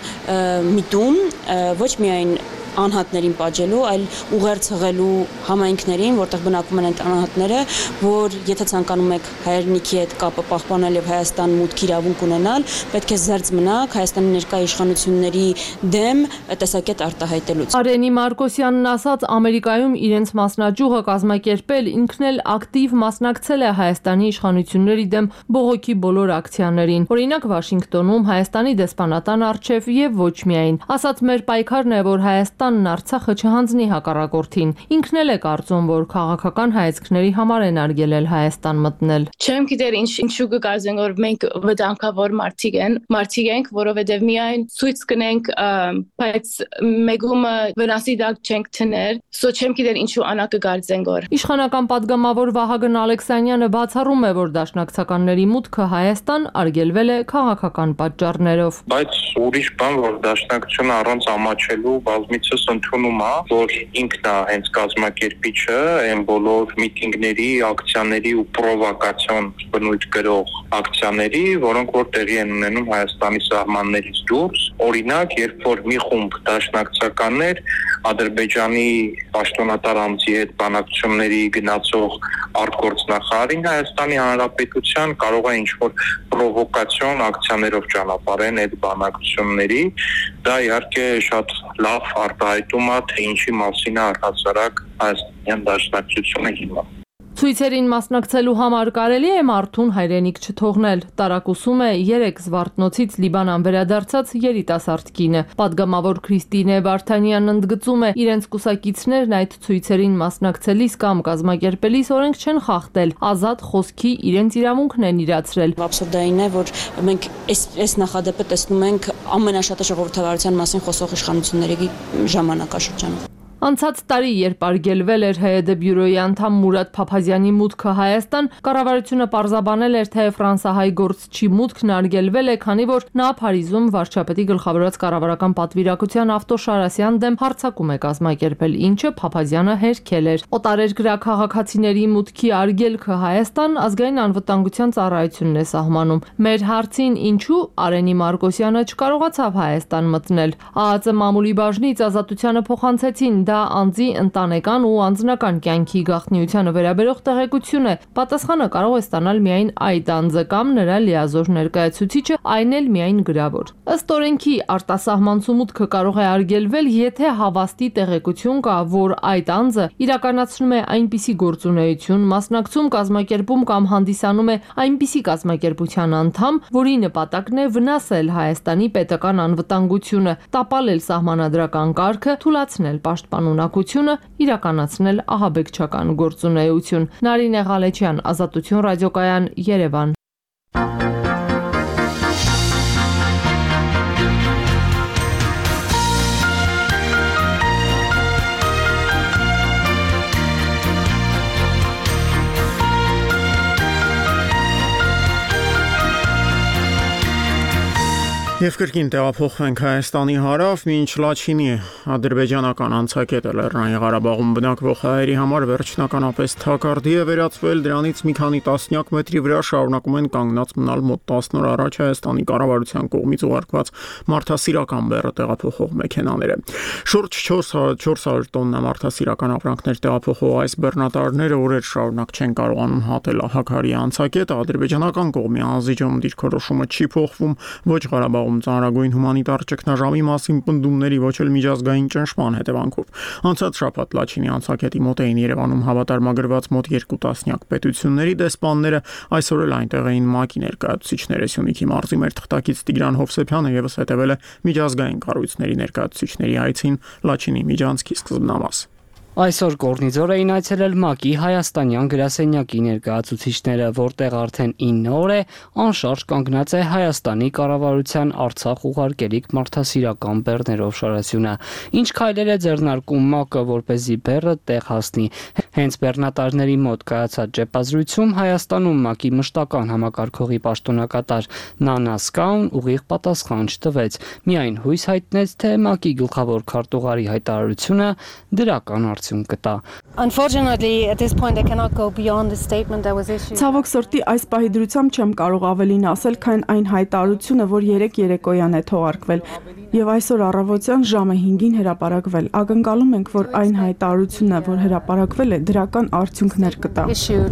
միտում ոչ միայն անհատներին պատժելու, այլ ուղերձ հղելու համայնքներին, որտեղ բնակվում են այդ անհատները, որ եթե ցանկանում եք հայրենիքի հետ կապը պահպանել եւ Հայաստան մուտքի իրավունք ունենալ, պետք է զերծ մնաք Հայաստանի ներկայ իշխանությունների դեմ տեսակետ արտահայտելուց։ Արենի Մարկոսյանն ասաց, Ամերիկայում իրենց մասնաճյուղը կազմակերպել, ինքն էլ ակտիվ մասնակցել է Հայաստանի իշխանությունների դեմ բողոքի բոլոր ակցիաներին։ Օրինակ Վաշինգտոնում Հայաստանի դեսպանատան առջև եւ ոչ միայն։ Ասաց, մեր պայքարն է, որ Հայաստան Արցախը չհանձնի հակառակորդին։ Ինքն էլ է կարծում, որ քաղաքական հայացքների համար են արգելել Հայաստան մտնել։ Չեմ գիտեր ինչ ինչու կգազեն, որ մենք վտանգավոր մարդիկ են, մարդիկ ենք, որովհետև միայն ցույց կնենք, բայց մեգումը վնասի դակ չենք տներ, սո չեմ գիտեր ինչու անա կգազեն գոր։ Իշխանական պատգամավոր Վահագն Ալեքսանյանը բացառում է, որ դաշնակցականների մուտքը Հայաստան արգելվել է քաղաքական պատճառներով։ Բայց ուրիշ բան, որ դաշնակցությունը առանց ամաչելու բազմիցս ընդունում է, որ ինքն է հենց կազմակերպիչը այն բոլոր միտինգների, ակցիաների ու պրովոկացիոն բնույթ կրող ակցիաների, որոնք որ տեղի են ունենում Հայաստանի սահմաններից դուրս։ Օրինակ, երբ որ մի խումբ դաշնակցականներ Ադրբեջանի պաշտոնատար ամծի հետ բանակցությունների գնացող արտգործնախարարին Հայաստանի Հանրապետության կարող է ինչ-որ պրովոկացիոն ակցիաներով ճանապարհեն այդ բանակցությունների, դա իհարկե շատ լավ արտահայտում է, թե ինչի մասին է առհասարակ Հայաստանյան դաշնակցությունը հիմա։ Ցույցերին մասնակցելու համար կարելի է մարդուն հայրենիք չթողնել։ Տարակուսում է երեք Զվարթնոցից Լիբանան վերադարձած երիտասարդ կինը։ Պատգամավոր Քրիստինե Վարդանյանն ընդգծում է, իրենց կուսակիցներն այդ ցույցերին մասնակցելիս կամ կազմակերպելիս օրենք չեն խախտել, ազատ խոսքի իրենց իրավունքն են իրացրել։ Աբսուրդային է, որ մենք այս այս նախադեպը տեսնում ենք ամենաշատը ժողովրդավարության մասին խոսող իշխանությունների ժամանակաշրջանում։ Անցած տարի, երբ արգելվել էր ՀՅԴ բյուրոյի անդամ Մուրադ Փափազյանի մուտքը Հայաստան, կառավարությունը պարզաբանել էր, թե ֆրանսահայ գործչի մուտքն արգելվել է, քանի որ նա Փարիզում վարչապետի գլխավորած կառավարական պատվիրակության Ավտոշարասյան դեմ հարձակում է կազմակերպել, ինչը Փափազյանը հերքել էր։ Օտարերկրյա քաղաքացիների մուտքի արգելքը Հայաստան ազգային անվտանգության ծառայությունն է սահմանում։ Մեր հարցին ինչու Արենի Մարկոսյանը չկարողացավ Հայաստան մտնել, ԱԱԾ մամուլի բաժնից Ազատությանը փոխանցեցին, դա անձի ընտանեկան ու անձնական կյանքի գաղտնիությանը վերաբերող տեղեկություն է, պատասխանը կարող է ստանալ միայն այդ անձը կամ նրա լիազոր ներկայացուցիչը, այն էլ միայն գրավոր։ Ըստ օրենքի արտասահմանցու մուտքը կարող է արգելվել, եթե հավաստի տեղեկություն կա, որ այդ անձը իրականացնում է այնպիսի գործունեություն, մասնակցում, կազմակերպում կամ հանդիսանում է այնպիսի կազմակերպության անդամ, որի նպատակն է վնասել Հայաստանի պետական անվտանգությունը, տապալել սահմանադրական կարգը, թուլացնել պաշտպանունակությունը, իրականացնել ահաբեկչական գործունեություն։ Նարինե Ղալեչյան, Ազատություն ռադիոկայան, Երևան։ Եվ կրկին տեղափոխվենք Հայաստանի հարավ, մինչ Լաչինի ադրբեջանական անցակետը Լեռնային Ղարաբաղում բնակվող հայերի համար վերջնականապես թակարդի է վերածվել, դրանից մի քանի տասնյակ մետրի վրա շարունակում են կանգնած մնալ մոտ տասն օր առաջ Հայաստանի կառավարության կողմից ուղարկված մարդասիրական բեռը տեղափոխող մեքենաները։ Շուրջ չորս հարյուր տոննա մարդասիրական ապրանքներ տեղափոխող այս բեռնատարները օրեր շարունակ չեն կարողանում հատել Հաքարի անցակետը, ադրբեջանական կողմի անզիջում դիրքորոշումը չի փոխվում, ոչ Ղարաբաղ ծանրագույն հումանիտար ճգնաժամի մասին պնդումների, ոչ էլ միջազգային ճնշման հետևանքով։ Անցած շաբաթ Լաչինի անցակետի մոտ էին Երևանում հավատարմագրված մոտ երկու տասնյակ պետությունների դեսպանները, այսօր էլ այնտեղ էին ՄԱԿ-ի ներկայացուցիչները։ Սյունիքի մարզի մեր թղթակից Տիգրան Հովսեփյանը եւս հետևել է միջազգային կառույցների ներկայացուցիչների այցին Լաչինի միջանցքի սկզբնամաս։ Այսօր Կորնիձոր էին այցելել ՄԱԿ-ի հայաստանյան գրասենյակի ներկայացուցիչները, որտեղ արդեն ինը օր է անշարժ կանգնած է Հայաստանի կառավարության Արցախ ուղարկելիք մարդասիրական բեռներով շարասյունը։ Ինչ քայլեր է ձեռնարկում ՄԱԿ-ը, որպեսզի բեռը տեղ հասնի։ Հենց բեռնատարների մոտ կայացած ճեպազրույցում Հայաստանում ՄԱԿ-ի մշտական համակարգողի պաշտոնակատար Նանա Սկաուն ուղիղ պատասխան չտվեց, միայն հույս հայտնեց, թե ՄԱԿ-ի գլխավոր քարտուղարի հայտարարությունը դրական կտա։ Ցավոք սրտի այս պահի դրությամբ չեմ կարող ավելին ասել, քան այն հայտարարությունը, որ երեք երեկոյան է թողարկվել եւ այսօր առավոտյան ժամը հինգին հրապարակվել։ Ակնկալում ենք, որ այն հայտարարությունը, որ հրապարակվել է, դրական արդյունքներ կտա։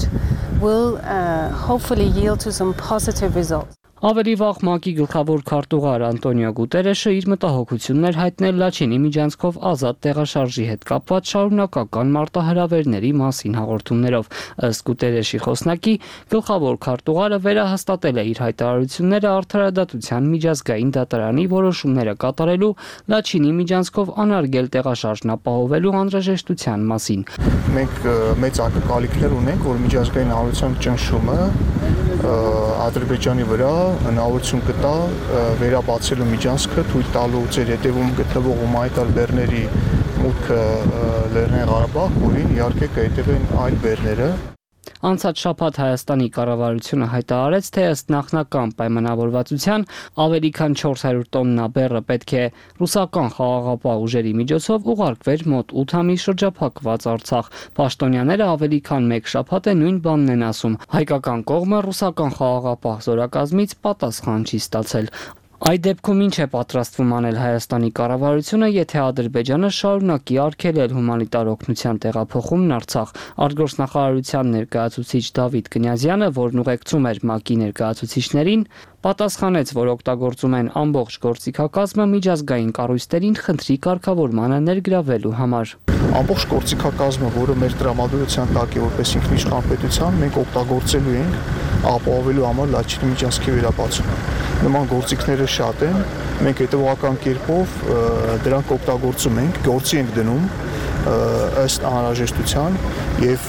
Ավելի վաղ ՄԱԿ-ի գլխավոր քարտուղար Անտոնիո Գուտերեշը իր մտահոգություններ հայտնել Լաչինի միջանցքով ազատ տեղաշարժի հետ կապված շարունակական մարտահրավերների մասին հաղորդումներով։ Ըստ Գուտերեշի խոսնակի, գլխավոր քարտուղարը վերահաստատել է իր հայտարարությունները Արդարադատության միջազգային դատարանի որոշումները կատարելու Լաչինի միջանցքով անարգել տեղաշարժն ապահովելու անհրաժեշտության մասին։ Մենք մեծ ակնկալիքներ ունենք, որ միջազգային հանրության ճնշումը Ադրբեջանի վրա հնարավորություն կտա վերաբացելու միջանցքը, թույլ տալու ձեր հետևում գտնվող հումանիտար բեռների մուտքը Լեռնային Ղարաբաղ, որին իհարկե կհետևեն այլ բեռները։ Անցած շաբաթ Հայաստանի կառավարությունը հայտարարեց, թե ըստ նախնական պայմանավորվածության ավելի քան չորս հարյուր տոննա բեռը պետք է ռուսական խաղաղապահ ուժերի միջոցով ուղարկվեր մոտ ութ ամիս շրջափակված Արցախ։ Պաշտոնյաները ավելի քան մեկ շաբաթ է նույն բանն են ասում։ Հայկական կողմը ռուսական խաղաղապահ զորակազմից պատասխան չի ստացել։ Այդ դեպքում ինչ է պատրաստվում անել Հայաստանի կառավարությունը, եթե Ադրբեջանը շարունակի արգելել հումանիտար օգնության տեղափոխումն Արցախ։ Արտգործնախարարության ներկայացուցիչ Դավիթ Կնյազյանը, որն ուղեկցում էր ՄԱԿ-ի ներկայացուցիչներին, պատասխանեց, որ օգտագործում են ամբողջ գործիքակազմը միջազգային կառույցներին խնդրի կարգավորմանը ներգրավելու համար։ Ամբողջ գործիքակազմը, որը մեր տրամադրության տակ է որպես ինքնիշխան պետության, մենք օգտագործելու ենք ապահովելու համար Լաչինի միջանցքի վերաբացումը։ Նման գործիքները շատ են, մենք հետևողական կերպով դրանք օգտագործում ենք, գործի ենք դնում ըստ անհրաժեշտության եւ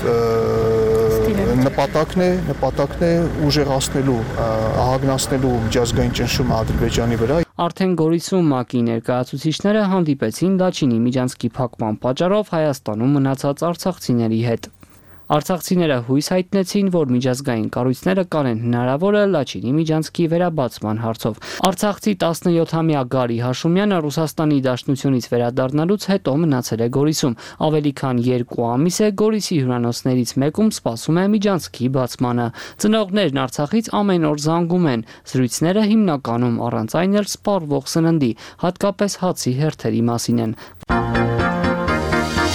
նպատակն է նպատակն է ուժեղացնելու, ահագնացնելու միջազգային ճնշումը Ադրբեջանի վրա։ Արդեն Գորիսում ՄԱԿ-ի ներկայացուցիչները հանդիպեցին Լաչինի միջանցքի փակման պատճառով Հայաստանում մնացած արցախցիների հետ։ Արցախցիները հույս հայտնեցին, որ միջազգային կառույցները կանեն հնարավորը Լաչինի միջանցքի վերաբացման հարցով։ Արցախցի տասնյոթամյա Գարի Հաշումյանը Ռուսաստանի Դաշնությունից վերադառնալուց հետո մնացել է Գորիսում։ Ավելի քան երկու ամիս է Գորիսի հյուրանոցներից մեկում սպասում է միջանցքի բացմանը։ Ծնողներն Արցախից ամեն օր զանգում են։ Զրույցները հիմնականում առանց այն էլ սպառվող սննդի, հատկապես հացի հերթերի մասին են։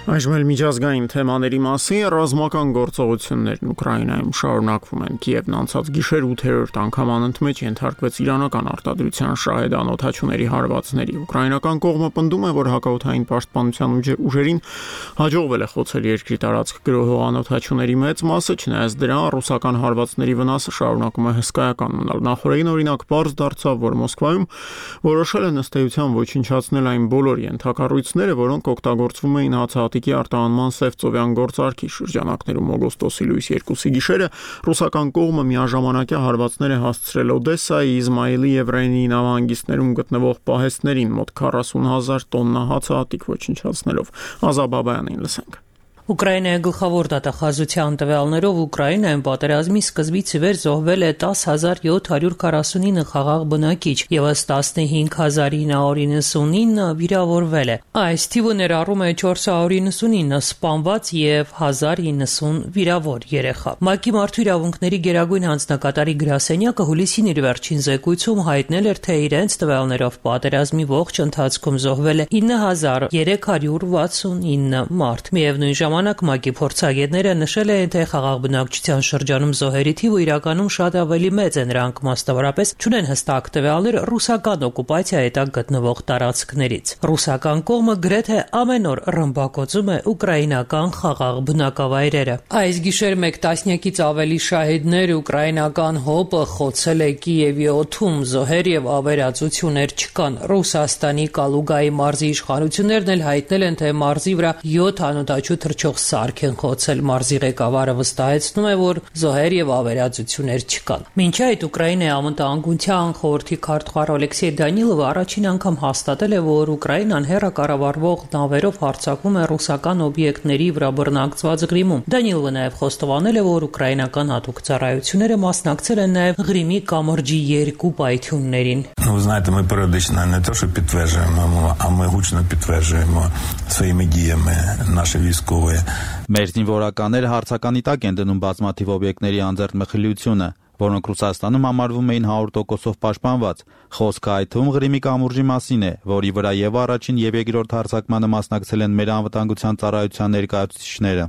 Այժմ էլ միջազգային թեմաների մասին ռազմական գործողություններն Ուկրաինայում շարունակվում են։ Կիևն անցած գիշեր ութերորդ անգամ անընդմեջ ենթարկվեց իրանական արտադրության շահեդան օդաչուների հարվածների։ Ուկրաինական կողմը պնդում է, որ հակաօդային պաշտպանության ուժերին հաջողվել է խոցել երկրի տարածք գրոհող անօդաչուների մեծ մասը, չնայած դրան ռուսական հարվածների վնասը շարունակում է հսկայական մնալ։ Նախորդին օրինակ պարզ դարձավ, որ Մոսկվայում որոշել են ըստ էության ոչնչացնել այն բոլոր ենթակառույցները, որոնք օգտագործվում էին հացահատիկի արտահանման Սևծովյան գործարքի շրջանակներում օգոստոսի լույս երկուսի գիշերը ռուսական կողմը միաժամանակյա հարվածներ է հասցրել Օդեսայի, Իզմայիլի եւ Ռենի նավահանգիստներում գտնվող պահեստներին մոտ քառասուն հազար տոննա հացահատիկ ոչնչացնելով։ Ազատ Բաբայանին լսենք։ Ուկրաինայի գլխավոր դատախազության տվյալներով Ուկրաինայում պատերազմի սկզբից ի վեր զոհվել է տասը հազար յոթ հարյուր քառասունինը խաղաղ բնակիչ եւ ըստ տասնհինգ հազար ինը հարյուր իննսունինը վիրավորվել է։ Այս թիվը ներառում է չորս հարյուր իննսունինը սպանված եւ հազար իննսուն վիրավոր երեխա։ ՄԱԿ-ի մարդու իրավունքների գերագույն հանձնակատարի գրասենյակը հուլիսին իր վերջին զեկույցում հայտնել էր, թե իրենց տվյալներով պատերազմի ողջ ընթացքում զոհվել է ինը հազար երեք հարյուր վաթսունինը մարդ։ Միևնույն ժամանակ ՄԱԿ-ի փորձագետները նշել են, թե խաղաղ բնակչության շրջանում զոհերի թիվը իրականում շատ ավելի մեծ է, նրանք մասնավորապես չունեն հստակ տվյալներ ռուսական օկուպացիայի տակ գտնվող տարածքներից։ Ռուսական կողմը գրեթե ամեն օր ռմբակոծում է ուկրաինական խաղաղ բնակավայրերը։ Այս գիշեր մեկ տասնյակից ավելի շահիդներ ուկրաինական հոպը խոցել է Կիևի օդում, զոհեր եւ ավերածություններ չկան։ Ռուսաստանի Կալուգայի մարզի իշխանություններն էլ հայտնել են, թե մարզի վրա յոթ անօդաչու թռչող սարք են խոցել։ Մարզի ղեկավարը վստահեցնում է, որ զոհեր եւ ավերածություններ չկան։ Մինչ այդ Ուկրաինայի անվտանգության խորհրդի քարտուղար Ալեքսեյ Դանիլովը առաջին անգամ հաստատել է, որ Ուկրաինան հեռակառավարվող նավերով հարձակվում է ռուսական օբյեկտների վրա բռնակցված Ղրիմում։ Դանիլովը նաեւ խոստովանել է, որ ուկրաինական հատուկ ծառայությունները մասնակցել են նաեւ Ղրիմի կամրջի երկու պայթյուններին։ Ви знаєте, ми періодично не те, що підтверджуємо, а ми гучно підтверджуємо своїми діями наші військові. Մեր զինվորականները հարցականի տակ են դնում բազմաթիվ օբյեկտների անձեռ մխիլությունը, որոնք Ռուսաստանում համարվում էին հարյուր տոկոսով պաշտպանված։ Խոսքը այդ թվում Ղրիմի կամուրջի մասին է, որի վրա եւ առաջին եւ երկրորդ հարձակմանը մասնակցել են մեր անվտանգության ծառայության ներկայացուցիչները։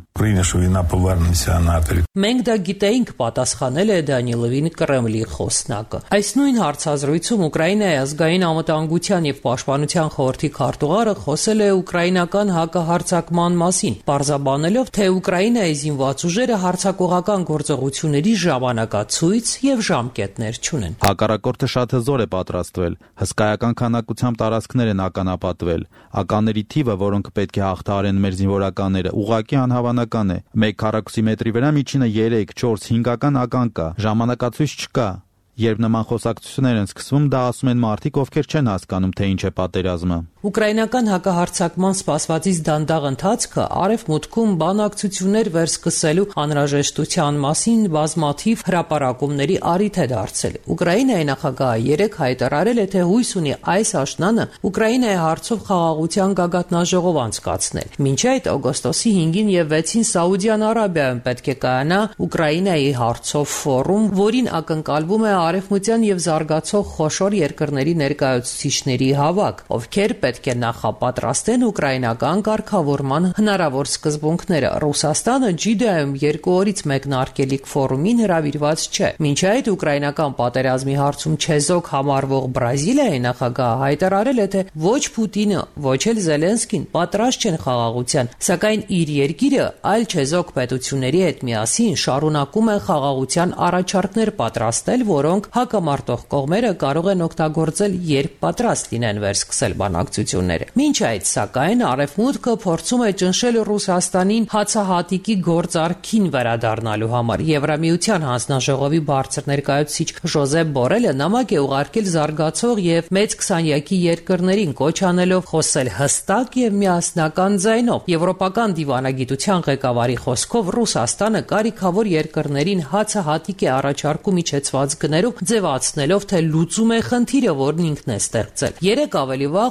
Մենք դա գիտեինք, պատասխանել է Դանիլովին Կրեմլի խոսնակը։ Այս նույն հարցազրույցում Ուկրաինայի ազգային անվտանգության եւ պաշտպանության խորհրդի քարտուղարը խոսել է ուկրաինական հակահարձակման մասին, պարզաբանելով, թե Ուկրաինայի զինված ուժերը հարձակողական գործողությունների ժամանակացույց եւ ժամկետներ չունեն։ Հակառակորդը շատ հզոր է պատրաստվել, հսկայական քանակությամբ տարածքներ են ականապատվել։ Ականների թիվը, որոնք պետք է հաղթահարեն մեր զինվորականները, ուղղակի անհավանական է։ Մեկ քառակուսի մետրի վրա միջինը երեք, չորս, հինգական ական կա։ Ժամանակացույց չկա։ Երբ նման խոսակցություններ են սկսվում, դա ասում են մարդիկ, ովքեր չեն հասկանում, թե ինչ է պատերազմը։ Ուկրաինական հակահարձակման սպասվածից դանդաղ ընթացքը արևմուտքում բանակցություններ վերսկսելու անհրաժեշտության մասին բազմաթիվ հրապարակումների առիթ է դարձել։ Ուկրաինայի նախագահը երեկ հայտարարել է, թե հույս ունի այս աշնանը Ուկրաինայի հարցով խաղաղության գագաթնաժողով անցկացնել։ Մինչ այդ օգոստոսի հինգին եւ վեցին Սաուդյան Արաբիայում պետք է կայանա Ուկրաինայի հարցով ֆորում, որին ակնկալվում է արևմտյան եւ զարգացող խոշոր երկրների ներկայացուցիչների հավաք, ովքեր պետք է նախապատրաստեն ուկրաինական կարգավորման հնարավոր սկզբունքները։ Ռուսաստանը Ջիդայում երկու օրից մեկնարկելիք ֆորումին հրավիրված չէ։ Մինչ այդ ուկրաինական պատերազմի հարցում չեզոք համարվող Բրազիլիայի նախագահը հայտարարել է, թե ոչ Պուտինը, ոչ էլ Զելենսկին պատրաստ չեն խաղաղության, սակայն իր երկիրը այլ չեզոք պետությունների հետ միասին շարունակում է խաղաղության առաջարկներ պատրաստել, որոնք հակամարտող կողմերը կարող են օգտագործել, երբ պատրաստ լինեն վերսկսել բանակցությունները։ Մինչ այդ, սակայն, Արևմուտքը փորձում է ճնշել Ռուսաստանին հացահատիկի գործարքին վերադառնալու համար։ Եվրամիության հանձնաժողովի բարձր ներկայացուցիչ Ժոզեփ Բորելը նամակ է ուղարկել զարգացող եւ մեծ քսանյակի երկրներին, կոչ անելով խոսել հստակ եւ միասնական ձայնով։ Եվրոպական դիվանագիտության ղեկավարի խոսքով Ռուսաստանը կարիքավոր երկրներին հացահատիկ է առաջարկում իջեցված գներով, ձևացնելով, թե լուծում է խնդիրը, որն ինքն է ստեղծել։ Երեք ավելի վաղ հարց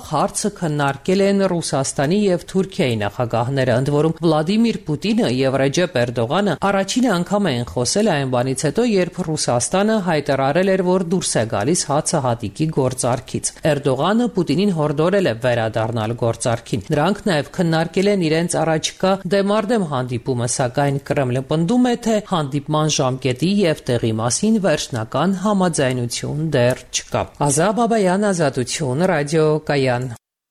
ծախսը քննարկել են Ռուսաստանի եւ Թուրքիայի նախագահները, ընդ որում Վլադիմիր Պուտինը եւ Ռեջեփ Էրդողանը առաջին անգամ են խոսել այն բանից հետո, երբ Ռուսաստանը հայտարարել էր, որ դուրս է գալիս հացահատիկի գործարքից։ Էրդողանը Պուտինին հորդորել է վերադառնալ գործարքին։ Նրանք նաեւ քննարկել են իրենց առաջիկա դեմարդեմ հանդիպումը, սակայն Կրեմլը պնդում է, թե հանդիպման ժամկետի եւ տեղի մասին վերջնական համաձայնություն դեռ չկա։ Ազա Բաբայան, Ազատություն, Ռադիո Կայան։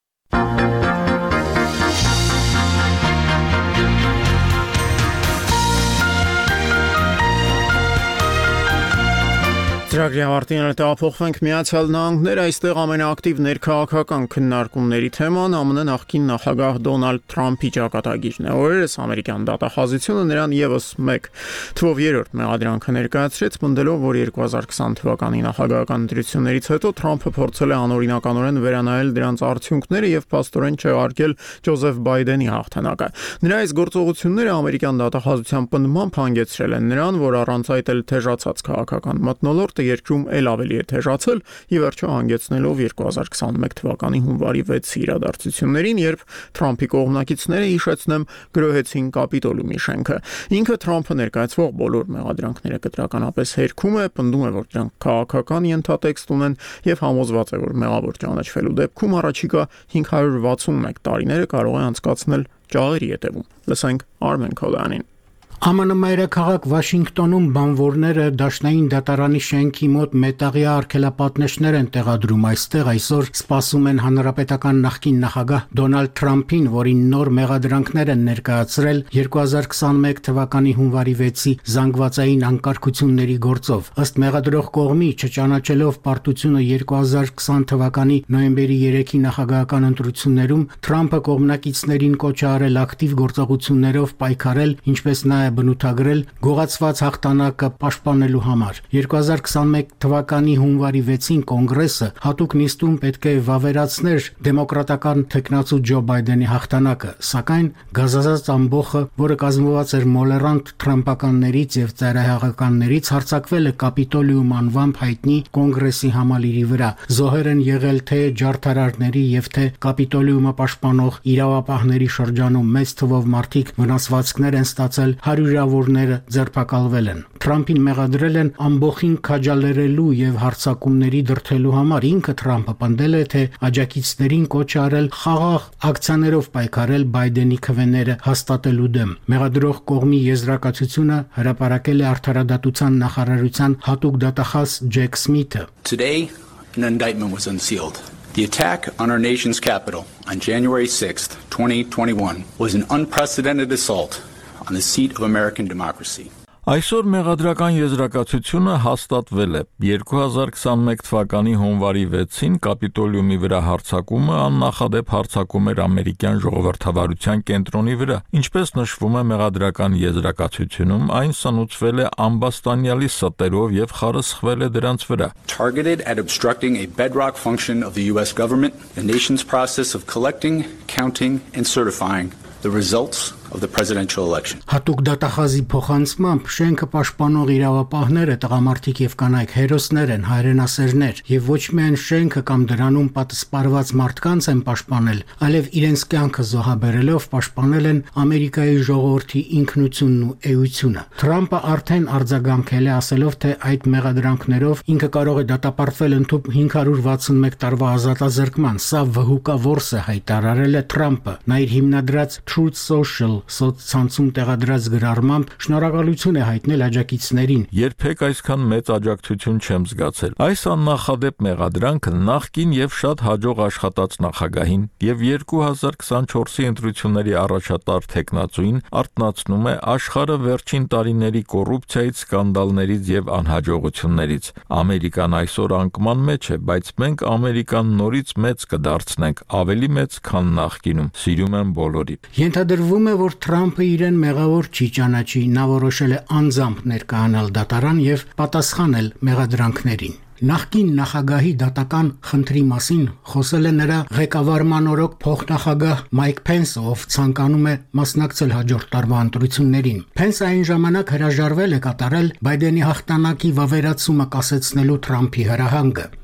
Ծրագրի ավարտին հետապոխվենք Միացյալ Նահանգներ, այստեղ ամենաակտիվ ներքաղաքական քննարկումների թեման ԱՄՆ նախկին նախագահ Դոնալդ Թրամփի ճակատագիրն է։ Օրերս ամերիկյան դատախազությունը նրան եւս մեկ թվով երրորդ մեղադրանքը ներկայացրեց, պնդելով, որ երկու հազար քսան թվականի նախագահական ընտրություններից հետո Թրամփը փորձել է անօրինականորեն վերանայել դրանց արդյունքները եւ փաստորեն չեղարկել Ջոզեֆ Բայդենի հաղթանակը։ Նրա այս գործողությունները ամերիկյան դատախազության պնդմամբ հանգեցրել են նրան, որ առանց այդ էլ թեժացած քաղաքական մթնոլորտը երկրում էլ ավելի է թեժացել, ի վերջո հանգեցնելով երկու հազար քսանմեկ թվականի հունվարի վեցի իրադարձություններին, երբ Թրամփի կողմնակիցները, հիշեցնեմ, գրոհեցին Կապիտոլիումի շենքը։ Ինքը Թրամփը ներկայացվող բոլոր մեղադրանքները կտրականապես հերքում է, պնդում է, որ դրանք քաղաքական ենթատեքստ ունեն եւ համոզված է, որ մեղավոր ճանաչվելու դեպքում առաջիկա հինգ հարյուր վաթսունմեկ տարիները կարող է անցկացնել ջահերի ետևում։ Լսենք Արմեն Քոլյանին։ ԱՄՆ մայրաքաղաք Վաշինգտոնում բանվորները դաշնային դատարանի շենքի մոտ մետաղյա արգելապատնեշներ են տեղադրում։ Այստեղ այսօր սպասում են հանրապետական նախկին նախագահ Դոնալդ Թրամփին, որին նոր մեղադրանքներ են ներկայացրել երկու հազար քսանմեկ թվականի հունվարի վեցի զանգվածային անկարգությունների գործով։ Ըստ մեղադրող կողմի, չճանաչելով պարտությունը երկու հազար քսան թվականի նոյեմբերի երեքի նախագահական ընտրություններում, Թրամփը կողմնակիցներին կոչ է արել ակտիվ գործողություններով պայքարել, ինչպես նաև բնութագրել գողացված հաղթանակը պաշտպանելու համար։ երկու հազար քսանմեկ թվականի հունվարի վեցին կոնգրեսը հատուկ նիստում պետք է վավերացներ դեմոկրատական թեկնածու Ջո Բայդենի հաղթանակը, սակայն գազազած ամբոխը, որը կազմված էր մոլերանտ թրամփականներից եւ ծայրահեղականներից, հարձակվել է Կապիտոլիում անվամբ հայտնի կոնգրեսի համալիրի վրա։ Զոհեր են եղել թե ջարդարարների եւ թե Կապիտոլիումը պաշտպանող իրավապահների շրջանում մեծ թվով մարդիկ վնասվածքներ են ստացել, հարյուրավորները ձերբակալվել են։ Թրամփին մեղադրել են ամբոխին քաջալերելու եւ հարձակումների դրդելու համար։ Ինքը Թրամփը պնդել է, թե աջակիցներին կոչ արել խաղաղ ակցիաներով պայքարել Բայդենի քվեները հաստատելու դեմ։ Մեղադրող կողմի եզրակացությունը հրապարակել է Արդարադատության նախարարության հատուկ դատախազ Ջեք Սմիթը։ Today, an indictment was unsealed. The attack on our nation's capital on January sixth, twenty twenty-one was an unprecedented assault on the seat of American democracy. Այսօր մեղադրական եզրակացությունը հաստատվել է։ երկու հազար քսանմեկ թվականի հունվարի վեցին Կապիտոլիումի վրա հարձակումը աննախադեպ հարձակում էր ամերիկյան ժողովրդավարության կենտրոնի վրա։ Ինչպես նշվում է մեղադրական եզրակացությունում, այն սնուցվել է ամբաստանյալի ստերով եւ խարսխվել է դրանց վրա։ Targeted at obstructing a bedrock function of the U S government, the nation's process of collecting, counting and certifying the results of the presidential election. Հատուկ դատախազի փոխանցմամբ շենքը պաշտպանող իրավապահները տղամարդիկ եւ կանայք հերոսներ են, հայրենասերներ, եւ ոչ միայն շենքը կամ դրանում պատասպարված մարդկանց են պաշտպանել, այլև իրենց կյանքը զոհաբերելով պաշտպանել են Ամերիկայի ժողովրդի ինքնությունն ու էությունը։ Թրամփը արդեն արձագանքել է, ասելով, թե այդ մեղադրանքներով ինքը կարող է դատապարտվել ընդհանուր հինգ հարյուր վաթսունմեկ տարվա ազատազրկման։ Սա վհուկա որս է, հայտարարել է Թրամփը։ Նա իր հիմնադրած Truth Social սոցցանցում տեղադրած գրառմամբ շնորհակալություն է հայտնել աջակիցներին։ Երբեք այսքան մեծ աջակցություն չեմ զգացել։ Այս աննախադեպ մեղադրանքը նախկին եւ շատ հաջող աշխատած նախագահին եւ երկու հազար քսանչորսի ընտրությունների առաջատար թեկնածուին արտնացնում է աշխարհը վերջին տարիների կոռուպցիայից, սկանդալներից եւ անհաջողություններից։ Ամերիկան այսօր անկման մեջ է, բայց մենք Ամերիկան նորից մեծ կդարձնենք, ավելի մեծ, քան նախկինում։ Սիրում եմ բոլորին։ Ենթադրվում է, որ Թրամփը իրեն մեղավոր չի ճանաչի, նա որոշել է անձամբ ներկայանալ դատարան եւ պատասխանել մեղադրանքներին։ Նախկին նախագահի դատական խնդրի մասին խոսել է նրա ղեկավարման օրոք փոխնախագահ Մայք Փենսը, ով ցանկանում է մասնակցել հաջորդ տարվա ընտրություններին։ Փենսը այն ժամանակ հրաժարվել է կատարել Բայդենի հաղթանակի վավերացումը կասեցնելու Թրամփի հրահանգը։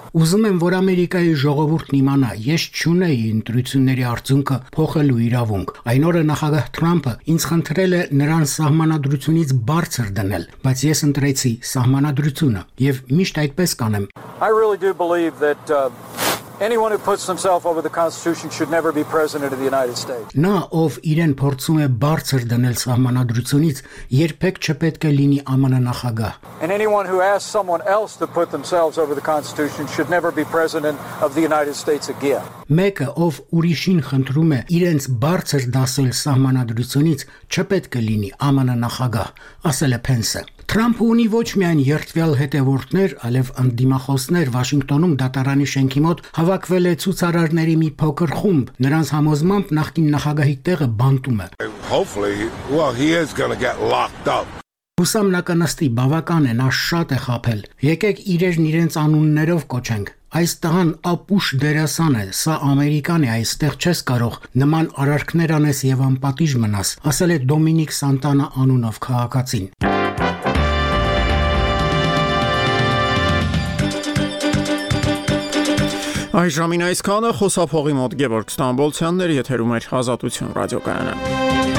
Ուզում եմ, որ Ամերիկայի ժողովուրդն իմանա, ես չունեի ընտրությունների արդյունքը փոխելու իրավունք։ Այն օրը նախագահ Թրամփը ինձ խնդրել է նրան սահմանադրությունից բարձր դնել, բայց ես ընտրեցի սահմանադրությունը եւ միշտ այդպես կանեմ։ I really do believe that uh... Anyone who puts themselves over the Constitution should never be president of the United States. Նա, ով իրեն փորձում է բարձր դնել սահմանադրությունից, երբեք չպետք է լինի ԱՄՆ նախագահ։ And anyone who asks someone else to put themselves over the Constitution should never be president of the United States again. Մեկը, ով ուրիշին խնդրում է իրենց բարձր դասել սահմանադրությունից, չպետք է լինի ԱՄՆ նախագահ, ասել է Փենսը։ Թրամփը ունի ոչ միայն երդվյալ հետևորդներ, այլև ընդդիմախոսներ Վաշինգտոնում դատարանի շենքի մոտ հավաքվել է ցուցարարների մի փոքր խումբ, նրանց համոզմամբ նախկին նախագահի տեղը բանտում է։ Hopefully, well, he is going to get locked up. Հուսամ նա կնստի, բավական է, նա շատ է խաբել։ Եկեք իրերն իրենց անուններով կոչենք։ Այս տղան ապուշ դերասան է, սա Ամերիկան է, այստեղ չես կարող նման արարքներ անես եւ անպատիժ մնաս, ասել է Դոմինիկ Սանտանա անունով քաղաքացին։ Այս ժամին այսքանը խոսափողի մոտ Գևորգ Ստամբոլցյանն էր, եթերում էր Ազատություն ռադիոկայանը։